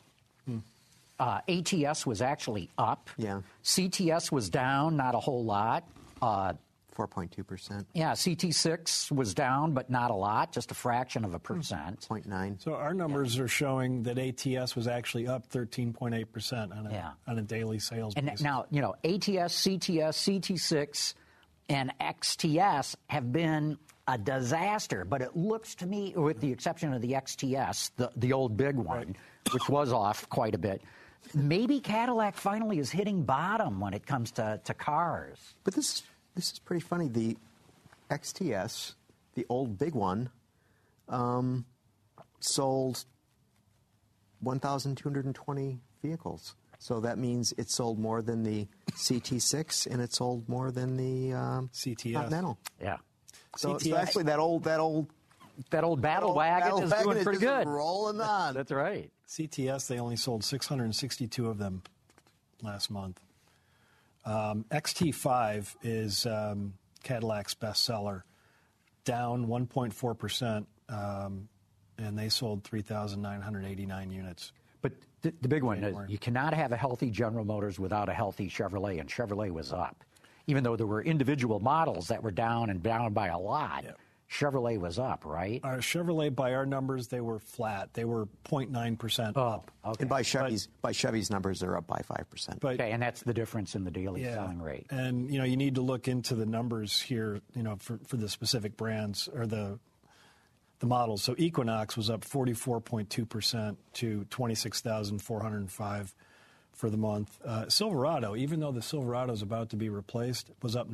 ATS was actually up. Yeah. CTS was down, not a whole lot. 4.2%. Yeah, CT6 was down, but not a lot, just a fraction of a percent. 0.9. So our numbers are showing that ATS was actually up 13.8% on a daily sales basis. And now, ATS, CTS, CT6, and XTS have been a disaster, but it looks to me, with the exception of the XTS, the old big one, which was off quite a bit, maybe Cadillac finally is hitting bottom when it comes to cars. But this is pretty funny. The XTS, the old big one, sold 1,220 vehicles. So that means it sold more than the CT6, and it sold more than the CTS. Continental. Yeah. So actually that old battle wagon is doing pretty good. Rolling on. That's right. CTS, they only sold 662 of them last month. XT5 is Cadillac's bestseller, down 1.4%, and they sold 3,989 units. But the big one is you cannot have a healthy General Motors without a healthy Chevrolet, and Chevrolet was up. Even though there were individual models that were down by a lot, Chevrolet was up, right? Chevrolet, by our numbers, they were flat. They were 0.9% up. Okay. And by Chevy's numbers, they're up by 5%. Okay, and that's the difference in the daily selling rate. And, you need to look into the numbers here, for the specific brands or the models. So Equinox was up 44.2% to 26,405 for the month. Silverado, even though the Silverado is about to be replaced, was up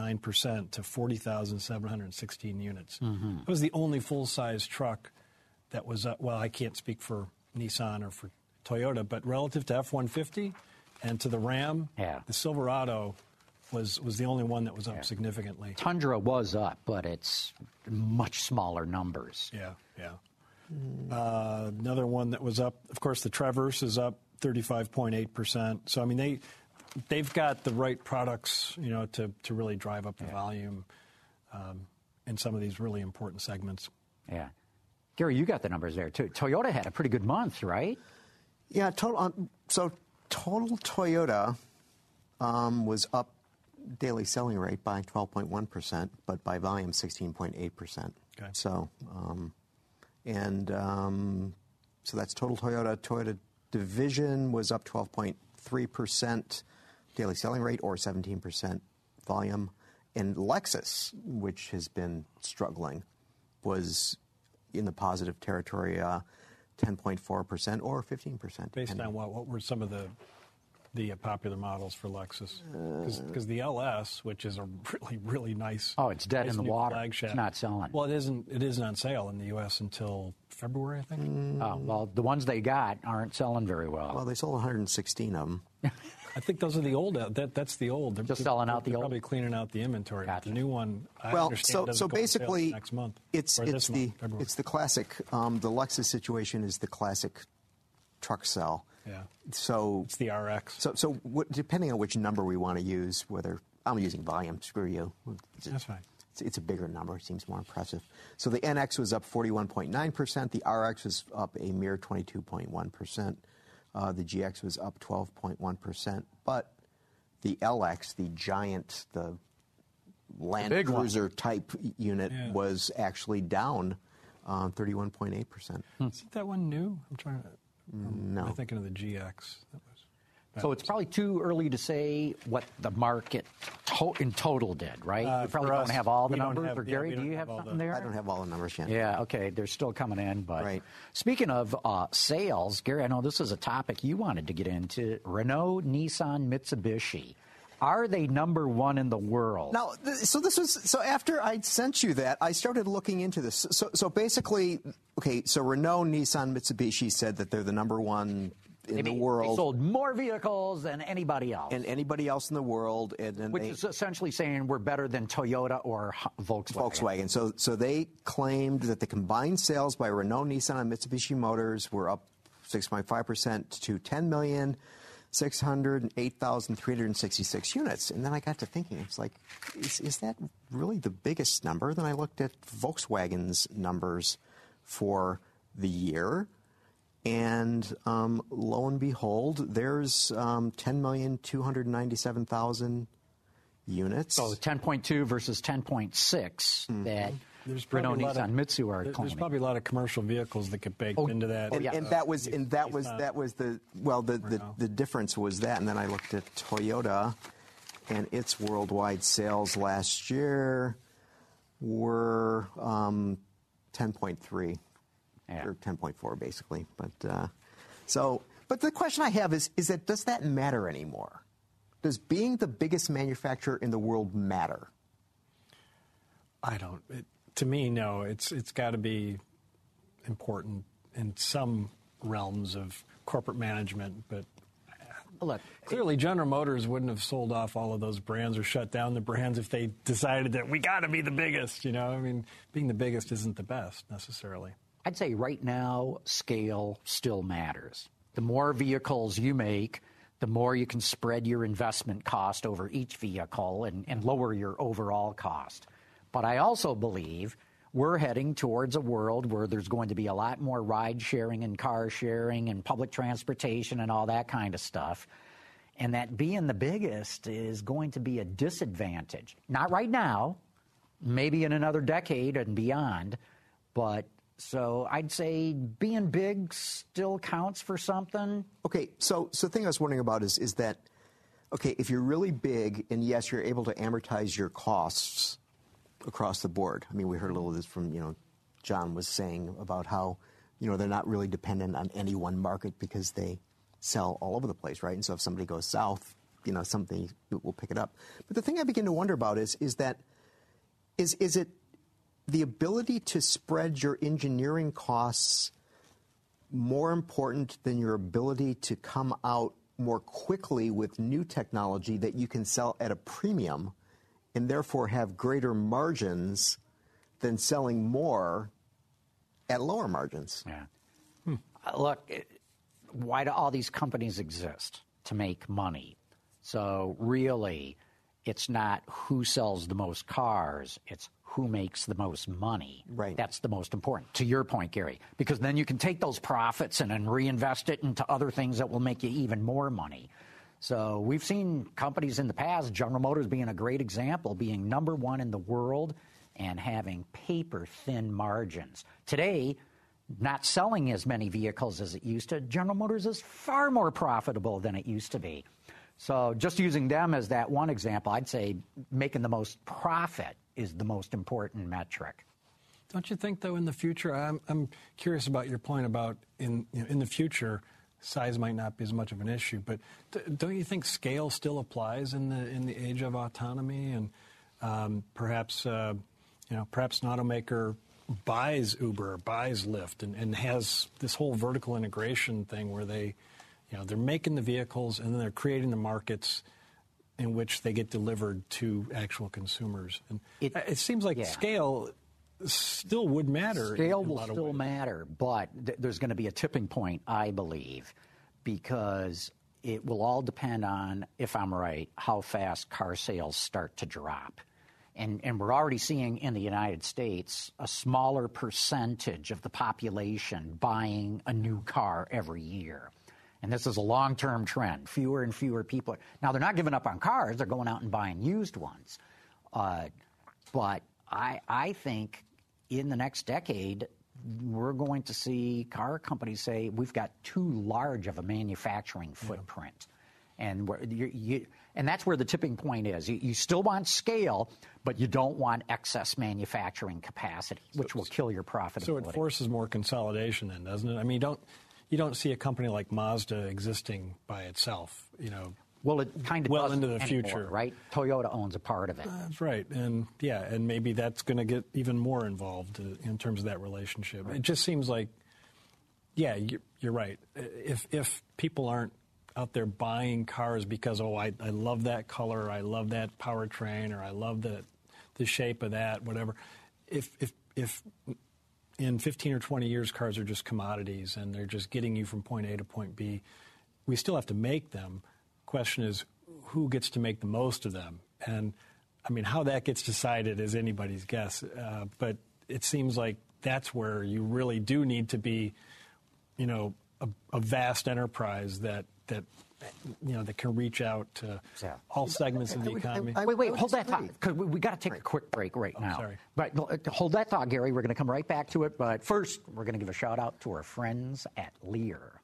9.9% to 40,716 units. It was the only full-size truck that was well, I can't speak for Nissan or for Toyota, but relative to F-150 and to the Ram, the Silverado was the only one that was up significantly. Tundra was up, but it's much smaller numbers. Yeah. Another one that was up, of course, the Traverse is up 35.8%. So, I mean, they've got the right products, to really drive up the volume in some of these really important segments. Yeah. Gary, you got the numbers there, too. Toyota had a pretty good month, right? Yeah, total Toyota was up daily selling rate by 12.1%, but by volume 16.8%. Okay. So, so that's total Toyota. Toyota division was up 12.3% daily selling rate, or 17% volume. And Lexus, which has been struggling, was in the positive territory, 10.4% or 15%. Based on what were some of the popular models for Lexus? Because the LS, which is a really, really nice, it's dead in the water. Flagship. It's not selling. Well, it isn't. It isn't on sale in the U.S. until February, I think. Oh, well, the ones they got aren't selling very well. Well, they sold 116 of them. I think those are the old. That's the old. They're just selling out the old. Probably cleaning out the inventory. Gotcha. The new one, I understand, doesn't go on sale next month. It's the classic. The Lexus situation is the classic truck sell. Yeah. So it's the RX. So depending on which number we want to use, whether I'm using volume, screw you. That's fine. It's a bigger number. It seems more impressive. So the NX was up 41.9%. The RX was up a mere 22.1%. The GX was up 12.1%. But the LX, the giant, the Land Cruiser type unit, was actually down 31.8%. Isn't that one new? I'm trying to. No. I'm thinking of the GX. So it's probably too early to say what the market in total did, right? We probably don't have all the numbers. For Gary, do you have something there? I don't have all the numbers yet. Yeah, okay. They're still coming in. But right. Speaking of sales, Gary, I know this is a topic you wanted to get into. Renault, Nissan, Mitsubishi. Are they number one in the world? Now, so after I sent you that, I started looking into this. So basically, so Renault, Nissan, Mitsubishi said that they're the number one in the world. They sold more vehicles than anybody else. And anybody else in the world. Which is essentially saying we're better than Toyota or Volkswagen. So they claimed that the combined sales by Renault, Nissan, and Mitsubishi Motors were up 6.5% to 10,608,366 units. And then I got to thinking, it's like, is that really the biggest number? Then I looked at Volkswagen's numbers for the year. And lo and behold, there's 10,297,000 units. So 10.2 versus 10.6 that Renault, Nissan, Mitsu are claiming. There's probably a lot of commercial vehicles that get baked into that. And that was the difference was that. And then I looked at Toyota, and its worldwide sales last year were 10.3. Or 10.4, basically. But the question I have is that does that matter anymore? Does being the biggest manufacturer in the world matter? I don't. To me, no. It's got to be important in some realms of corporate management, but look, clearly General Motors wouldn't have sold off all of those brands or shut down the brands if they decided that we got to be the biggest. I mean, being the biggest isn't the best necessarily. I'd say right now, scale still matters. The more vehicles you make, the more you can spread your investment cost over each vehicle and lower your overall cost. But I also believe we're heading towards a world where there's going to be a lot more ride sharing and car sharing and public transportation and all that kind of stuff. And that being the biggest is going to be a disadvantage. Not right now, maybe in another decade and beyond, but so I'd say being big still counts for something. Okay, so the thing I was wondering about is that, if you're really big and yes, you're able to amortize your costs across the board. I mean, we heard a little of this from, John was saying about how, they're not really dependent on any one market because they sell all over the place, right? And so if somebody goes south, something will pick it up. But the thing I begin to wonder about is it the ability to spread your engineering costs more important than your ability to come out more quickly with new technology that you can sell at a premium and therefore have greater margins than selling more at lower margins? Yeah. Look, why do all these companies exist? To make money. So really, it's not who sells the most cars, it's who makes the most money. Right. That's the most important, to your point, Gary, because then you can take those profits and then reinvest it into other things that will make you even more money. So we've seen companies in the past, General Motors being a great example, being number one in the world and having paper-thin margins. Today, not selling as many vehicles as it used to, General Motors is far more profitable than it used to be. So just using them as that one example, I'd say making the most profit is the most important metric. Don't you think, though, in the future, I'm curious about your point about in the future, size might not be as much of an issue, but don't you think scale still applies in the age of autonomy? And perhaps an automaker buys Uber, buys Lyft, and has this whole vertical integration thing where they're making the vehicles and then they're creating the markets in which they get delivered to actual consumers. And it seems like scale still would matter. Scale will still matter, but there's going to be a tipping point, I believe, because it will all depend on, if I'm right, how fast car sales start to drop. And we're already seeing in the United States a smaller percentage of the population buying a new car every year. And this is a long-term trend. Fewer and fewer people. Now, they're not giving up on cars. They're going out and buying used ones. But I think in the next decade, we're going to see car companies say, we've got too large of a manufacturing footprint. And that's where the tipping point is. You still want scale, but you don't want excess manufacturing capacity, which will kill your profitability. So it forces more consolidation then, doesn't it? I mean, you don't see a company like Mazda existing by itself, Well, it kind of well doesn't into the anymore, future, right? Toyota owns a part of it. That's right, and maybe that's going to get even more involved in terms of that relationship. Right. It just seems like, you're right. If people aren't out there buying cars because I love that color, I love that powertrain, or I love the shape of that, whatever. If in 15 or 20 years cars are just commodities and they're just getting you from point A to point B, we still have to make them. Question is, who gets to make the most of them? And I mean, how that gets decided is anybody's guess. But it seems like that's where you really do need to be, a vast enterprise that can reach out to all segments of the economy. Wait, hold that thought, because we got to take a quick break right now. Sorry. But hold that thought, Gary. We're going to come right back to it. But first, we're going to give a shout out to our friends at Lear.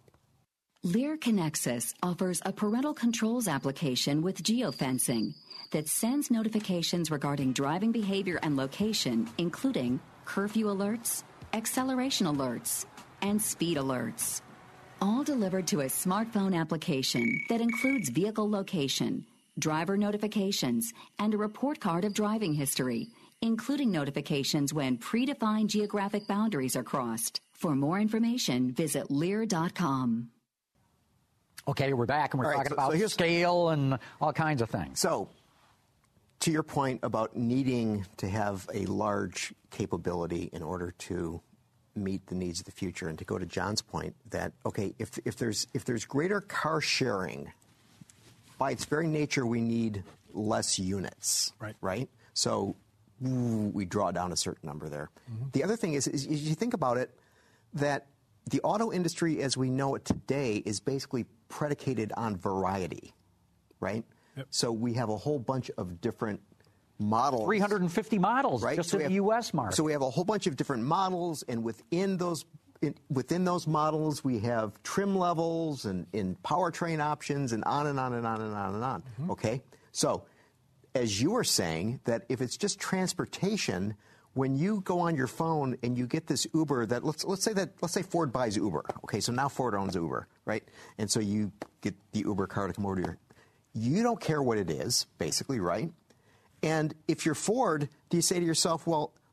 Lear Connexus offers a parental controls application with geofencing that sends notifications regarding driving behavior and location, including curfew alerts, acceleration alerts, and speed alerts. All delivered to a smartphone application that includes vehicle location, driver notifications, and a report card of driving history, including notifications when predefined geographic boundaries are crossed. For more information, visit Lear.com. Okay, we're back, and we're talking about scale and all kinds of things. So, to your point about needing to have a large capability in order to meet the needs of the future, and to go to John's point that, okay, if there's greater car sharing, by its very nature, we need less units, right? So we draw down a certain number there. Mm-hmm. The other thing is you think about it, that the auto industry as we know it today is basically predicated on variety, right? Yep. So we have a whole bunch of different models. 350 models, right? Just in the U.S. market. So we have a whole bunch of different models, and within those models, we have trim levels and powertrain options, and on and on and on and on and on. Mm-hmm. Okay? So, as you were saying, that if it's just transportation, when you go on your phone and you get this Uber that let's say Ford buys Uber. Okay, so now Ford owns Uber, right? And so you get the Uber car to come over you don't care what it is, basically, right? And if you're Ford, do you say to yourself, well,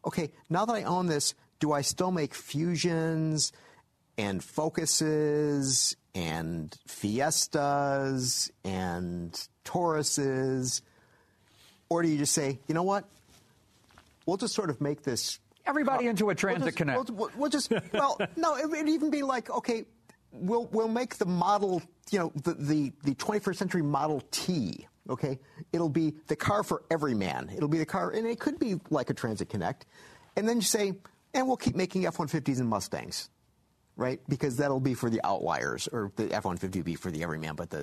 okay, now that I own this, do I still make Fusions and Focuses and Fiestas and Tauruses? Or do you just say, you know what? We'll just sort of make this... Everybody into a Transit Connect. We'll just... Well, no, it would even be like, okay, we'll make the model, the 21st century Model T, okay? It'll be the car for every man. It'll be the car, and it could be like a Transit Connect. And then you say, and we'll keep making F-150s and Mustangs, right? Because that'll be for the outliers, or the F-150 will be for the everyman, but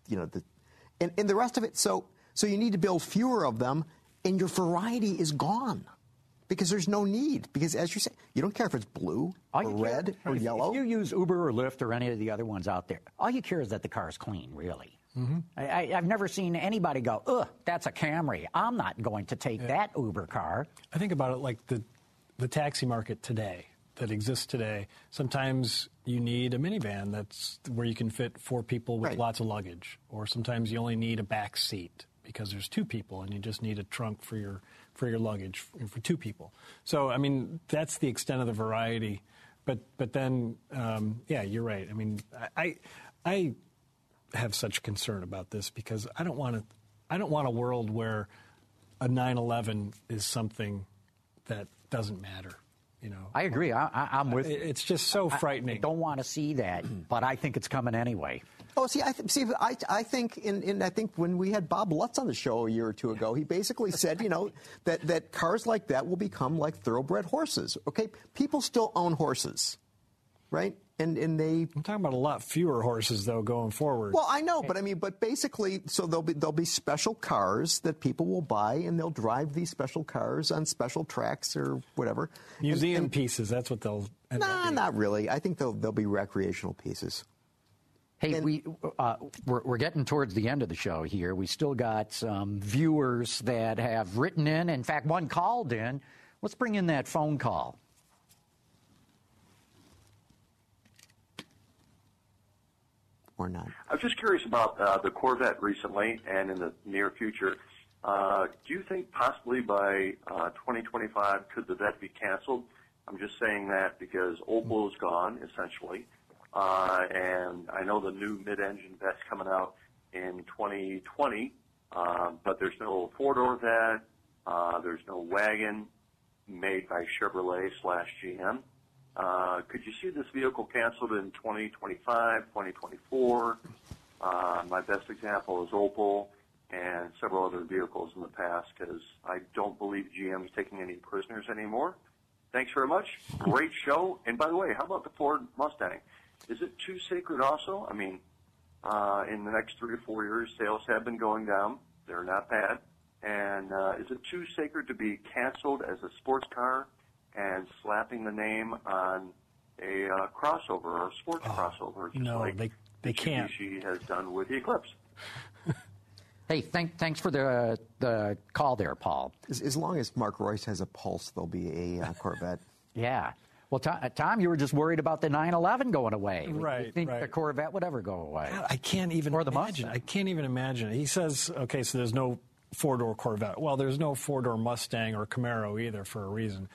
and the rest of it, so you need to build fewer of them, and your variety is gone. Because there's no need. Because as you say, you don't care if it's blue or red or yellow. If you use Uber or Lyft or any of the other ones out there, all you care is that the car is clean, really. Mm-hmm. I've never seen anybody go, ugh, that's a Camry. I'm not going to take that Uber car. I think about it like the taxi market today, that exists today. Sometimes you need a minivan that's where you can fit 4 people with lots of luggage. Or sometimes you only need a back seat because there's 2 people and you just need a trunk for your luggage for 2 people. So, I mean, that's the extent of the variety. But then, you're right. I mean, I have such concern about this because I don't want a world where a 911 is something that doesn't matter. I agree. I'm with you. It's just so frightening. I don't want to see that, but I think it's coming anyway. Oh, I think I think when we had Bob Lutz on the show a year or 2 ago, he basically said, that cars like that will become like thoroughbred horses. Okay, people still own horses, right? And they. I'm talking about a lot fewer horses though going forward. Well, I know, but basically, so there'll be special cars that people will buy, and they'll drive these special cars on special tracks or whatever. Museum pieces. That's what they'll. Nah, not really. I think they'll be recreational pieces. Hey, we're getting towards the end of the show here. We still got some viewers that have written in. In fact, one called in. Let's bring in that phone call. Or not. I was just curious about the Corvette recently and in the near future. Do you think possibly by 2025 could the Vet be canceled? I'm just saying that because Opel is gone, essentially. And I know the new mid-engine Vet's coming out in 2020, but there's no four-door Vet. There's no wagon made by Chevrolet/GM. Could you see this vehicle canceled in 2025, 2024? My best example is Opel and several other vehicles in the past, because I don't believe GM is taking any prisoners anymore. Thanks very much. Great show. And by the way, how about the Ford Mustang? Is it too sacred also? I mean, in the next 3 or 4 years, sales have been going down. They're not bad. And is it too sacred to be canceled as a sports car and slapping the name on a crossover or a sports crossover? Just no, like they can't. Mitsubishi has done with the Eclipse. Hey, thanks for the call there, Paul. As long as Mark Royce has a pulse, there'll be a Corvette. Yeah. Well, Tom, you were just worried about the 911 going away. Right. You think the Corvette would ever go away? God, I can't even imagine. I can't even imagine it. He says, okay, so there's no four-door Corvette. Well, there's no four-door Mustang or Camaro either for a reason.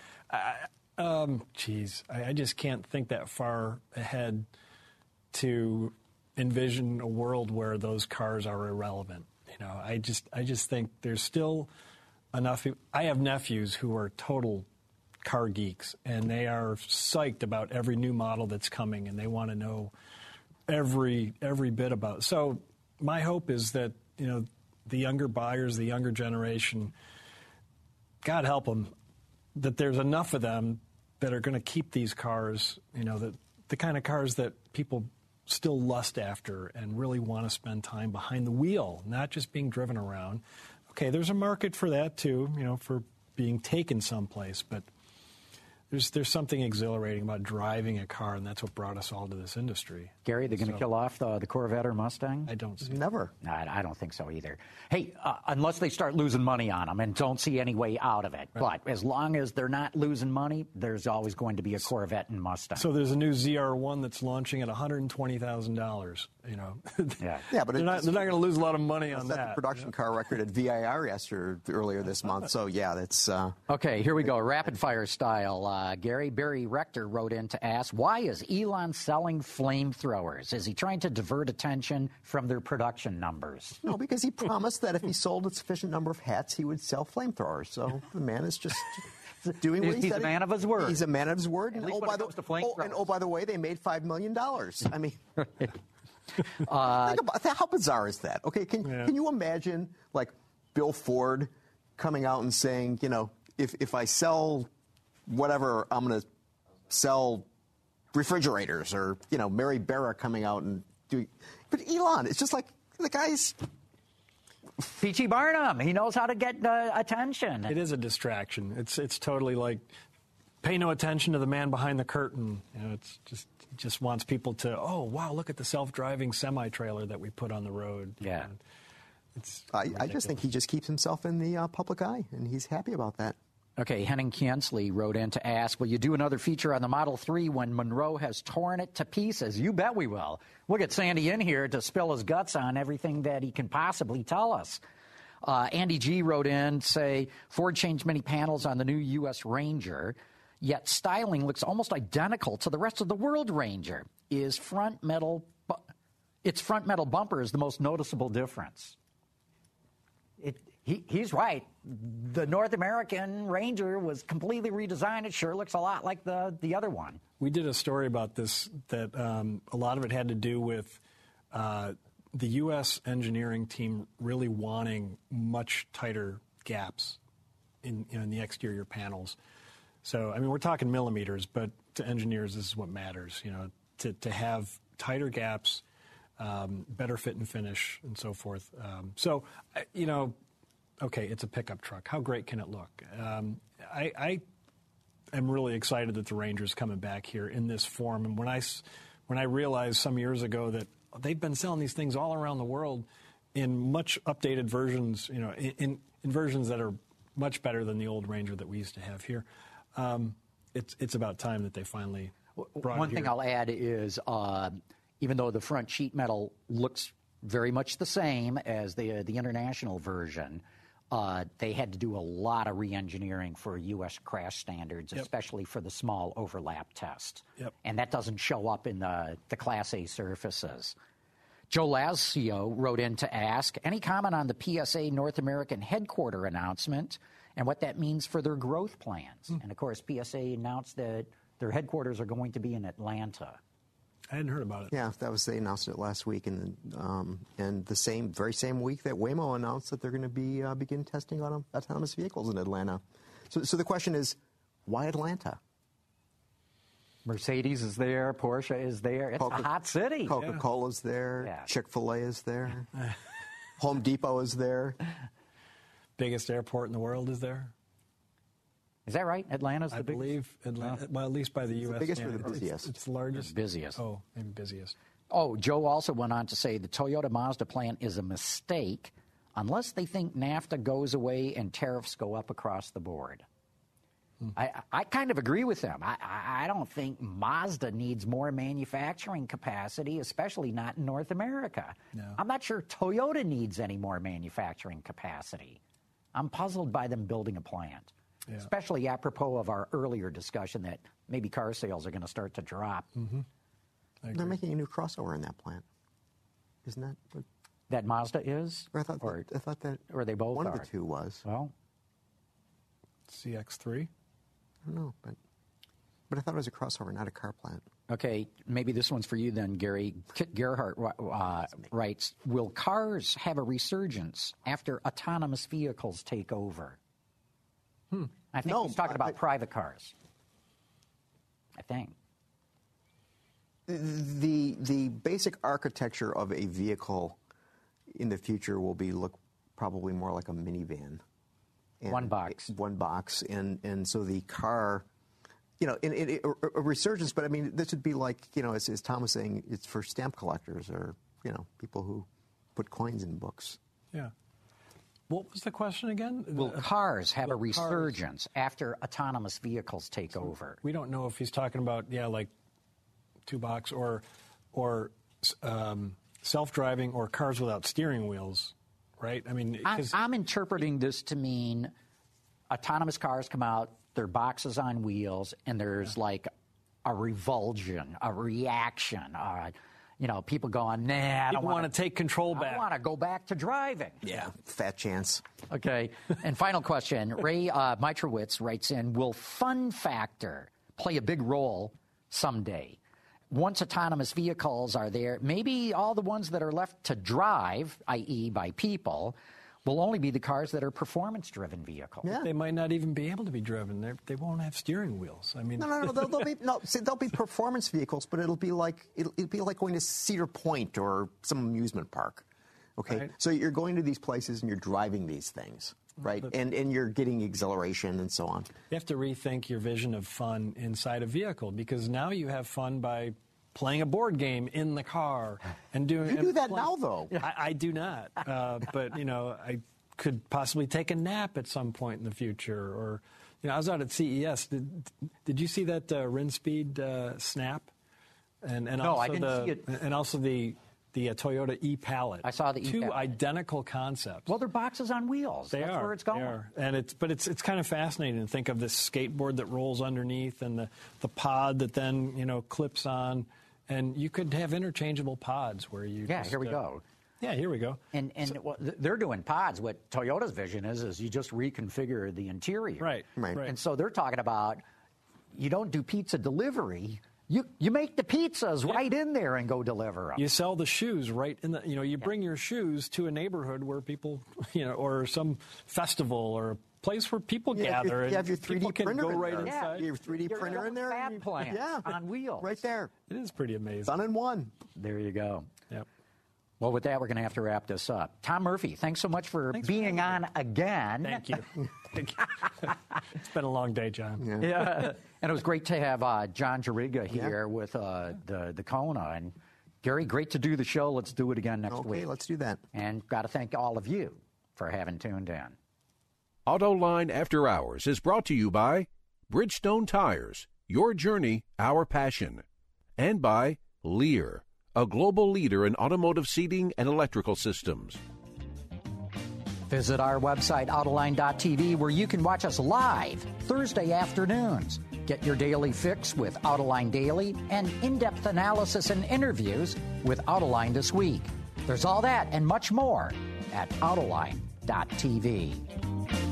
I just can't think that far ahead to envision a world where those cars are irrelevant. I just think there's still enough. I have nephews who are total car geeks, and they are psyched about every new model that's coming, and they want to know every bit about it. So my hope is that the younger buyers, the younger generation, God help them, that there's enough of them that are going to keep these cars, the kind of cars that people still lust after and really want to spend time behind the wheel, not just being driven around. Okay, there's a market for that too, for being taken someplace, but There's something exhilarating about driving a car, and that's what brought us all to this industry. Gary, they're going to kill off the Corvette or Mustang? I don't see Never. No, I don't think so either. Hey, unless they start losing money on them and don't see any way out of it. Right. But as long as they're not losing money, there's always going to be a Corvette and Mustang. So there's a new ZR1 that's launching at $120,000. You know, yeah, but they're not going to lose a lot of money on that. that. The production car record at VIR earlier this month. So yeah, that's okay. Here we go, rapid fire style. Gary, Barry Rector wrote in to ask, why is Elon selling flamethrowers? Is he trying to divert attention from their production numbers? No, because he promised that if he sold a sufficient number of hats, he would sell flamethrowers. So the man is just doing what he said. He's a man of his word. He's a man of his word. At And, least when it comes to flamethrowers. by the way, they made $5 million. I mean, think about that. How bizarre is that? Okay, can you imagine, like, Bill Ford coming out and saying, you know, if I sell whatever, I'm going to sell refrigerators, or, you know, Mary Barra coming out and doing. But Elon, it's just like the guy's. P.T. Barnum, he knows how to get attention. It is a distraction. It's totally like, pay no attention to the man behind the curtain. You know, it's just wants people to, oh, wow, look at the self-driving semi-trailer that we put on the road. Yeah. I just think he just keeps himself in the public eye, and he's happy about that. Okay, Henning Kiensley wrote in to ask, will you do another feature on the Model 3 when Monroe has torn it to pieces? You bet we will. We'll get Sandy in here to spill his guts on everything that he can possibly tell us. Andy G. wrote in, say, Ford changed many panels on the new U.S. Ranger, yet styling looks almost identical to the rest of the world Ranger. Its front metal bumper is the most noticeable difference. He's right. The North American Ranger was completely redesigned. It sure looks a lot like the other one. We did a story about this that a lot of it had to do with the U.S. engineering team really wanting much tighter gaps in the exterior panels. So, I mean, we're talking millimeters, but to engineers, this is what matters, you know, to have tighter gaps, better fit and finish, and so forth. So, you know, okay, it's a pickup truck. How great can it look? I am really excited that the Ranger's coming back here in this form. And when I realized some years ago that they've been selling these things all around the world in much updated versions, you know, in versions that are much better than the old Ranger that we used to have here, it's about time that they finally brought it One here. thing I'll add is, even though the front sheet metal looks very much the same as the international version, they had to do a lot of re-engineering for U.S. crash standards, especially for the small overlap test. And that doesn't show up in the Class A surfaces. Joe Lazio wrote in to ask, any comment on the PSA North American headquarter announcement and what that means for their growth plans? And, of course, PSA announced that their headquarters are going to be in Atlanta. I hadn't heard about it. Yeah, they announced it last week, and the very same week that Waymo announced that they're going to be begin testing on autonomous vehicles in Atlanta. So the question is, why Atlanta? Mercedes is there, Porsche is there. It's a hot city. Coca-Cola's there. Yeah. Chick-fil-A is there. Home Depot is there. Biggest airport in the world is there. Is that right? Atlanta's the biggest? I believe Atlanta, well, at least by the U.S. the biggest or the standard. busiest? It's the largest. Busiest. Oh, maybe busiest. Oh, Joe also went on to say the Toyota Mazda plan is a mistake unless they think NAFTA goes away and tariffs go up across the board. I kind of agree with them. I don't think Mazda needs more manufacturing capacity, especially not in North America. No. I'm not sure Toyota needs any more manufacturing capacity. I'm puzzled by them building a plant, especially apropos of our earlier discussion that maybe car sales are going to start to drop. They're making a new crossover in that plant. Isn't that what That Mazda is? I thought that or they both one are. of the two was. Well, CX-3? I don't know, but I thought it was a crossover, not a car plant. okay, maybe this one's for you then, Gary. Kit Gerhardt writes, will cars have a resurgence after autonomous vehicles take over? I think he's talking about private cars. I think. The basic architecture of a vehicle in the future will look probably more like a minivan. One box. One box. And so the car a resurgence. But I mean, this would be like, as Tom was saying, it's for stamp collectors or people who put coins in books. Yeah. What was the question again? Will cars have a resurgence after autonomous vehicles take over? We don't know if he's talking about, like two-box or self-driving or cars without steering wheels, right? I mean, I'm interpreting this to mean autonomous cars come out, they're boxes on wheels, and there's like a revulsion, a reaction. People going, nah, I don't want to take control back. I want to go back to driving. Yeah, fat chance. Okay. And final question. Ray Mitrowitz writes in, will fun factor play a big role someday? Once autonomous vehicles are there, maybe all the ones that are left to drive, i.e. by people, will only be the cars that are performance-driven vehicles. Yeah. They might not even be able to be driven. They won't have steering wheels. I mean, no. They'll be performance vehicles, but it'll be like going to Cedar Point or some amusement park. Okay, right. So you're going to these places and you're driving these things, right? And you're getting exhilaration and so on. You have to rethink your vision of fun inside a vehicle, because now you have fun by playing a board game in the car and doing. You do that now, though. I do not, but I could possibly take a nap at some point in the future. Or, I was out at CES. Did you see that Rinspeed Snap? And no, also I didn't see it. And also the Toyota e-Palette. I saw the two e-Palette. identical concepts. Well, they're boxes on wheels. That's where it's going. They are. And it's kind of fascinating to think of this skateboard that rolls underneath and the pod that then clips on, and you could have interchangeable pods where you. Yeah, here we go. Yeah, here we go. And they're doing pods. What Toyota's vision is you just reconfigure the interior. Right. And so they're talking about you don't do pizza delivery. You make the pizzas right in there and go deliver them. You sell the shoes right in the, you bring your shoes to a neighborhood where people, or some festival or a place where people gather. You have your 3D printer go in right there. inside. You have your 3D printer in there. Fab plant on wheels. Right there. It is pretty amazing. Done in one. There you go. Yep. Well, with that, we're going to have to wrap this up. Tom Murphy, thanks so much for being on again. Thank you. Thank you. It's been a long day, John. Yeah. And it was great to have John Jariga here with the Kona. And Gary, great to do the show. Let's do it again next week. Okay, let's do that. And got to thank all of you for having tuned in. AutoLine After Hours is brought to you by Bridgestone Tires, your journey, our passion. And by Lear, a global leader in automotive seating and electrical systems. Visit our website, Autoline.tv, where you can watch us live Thursday afternoons. Get your daily fix with Autoline Daily and in-depth analysis and interviews with Autoline This Week. There's all that and much more at Autoline.tv.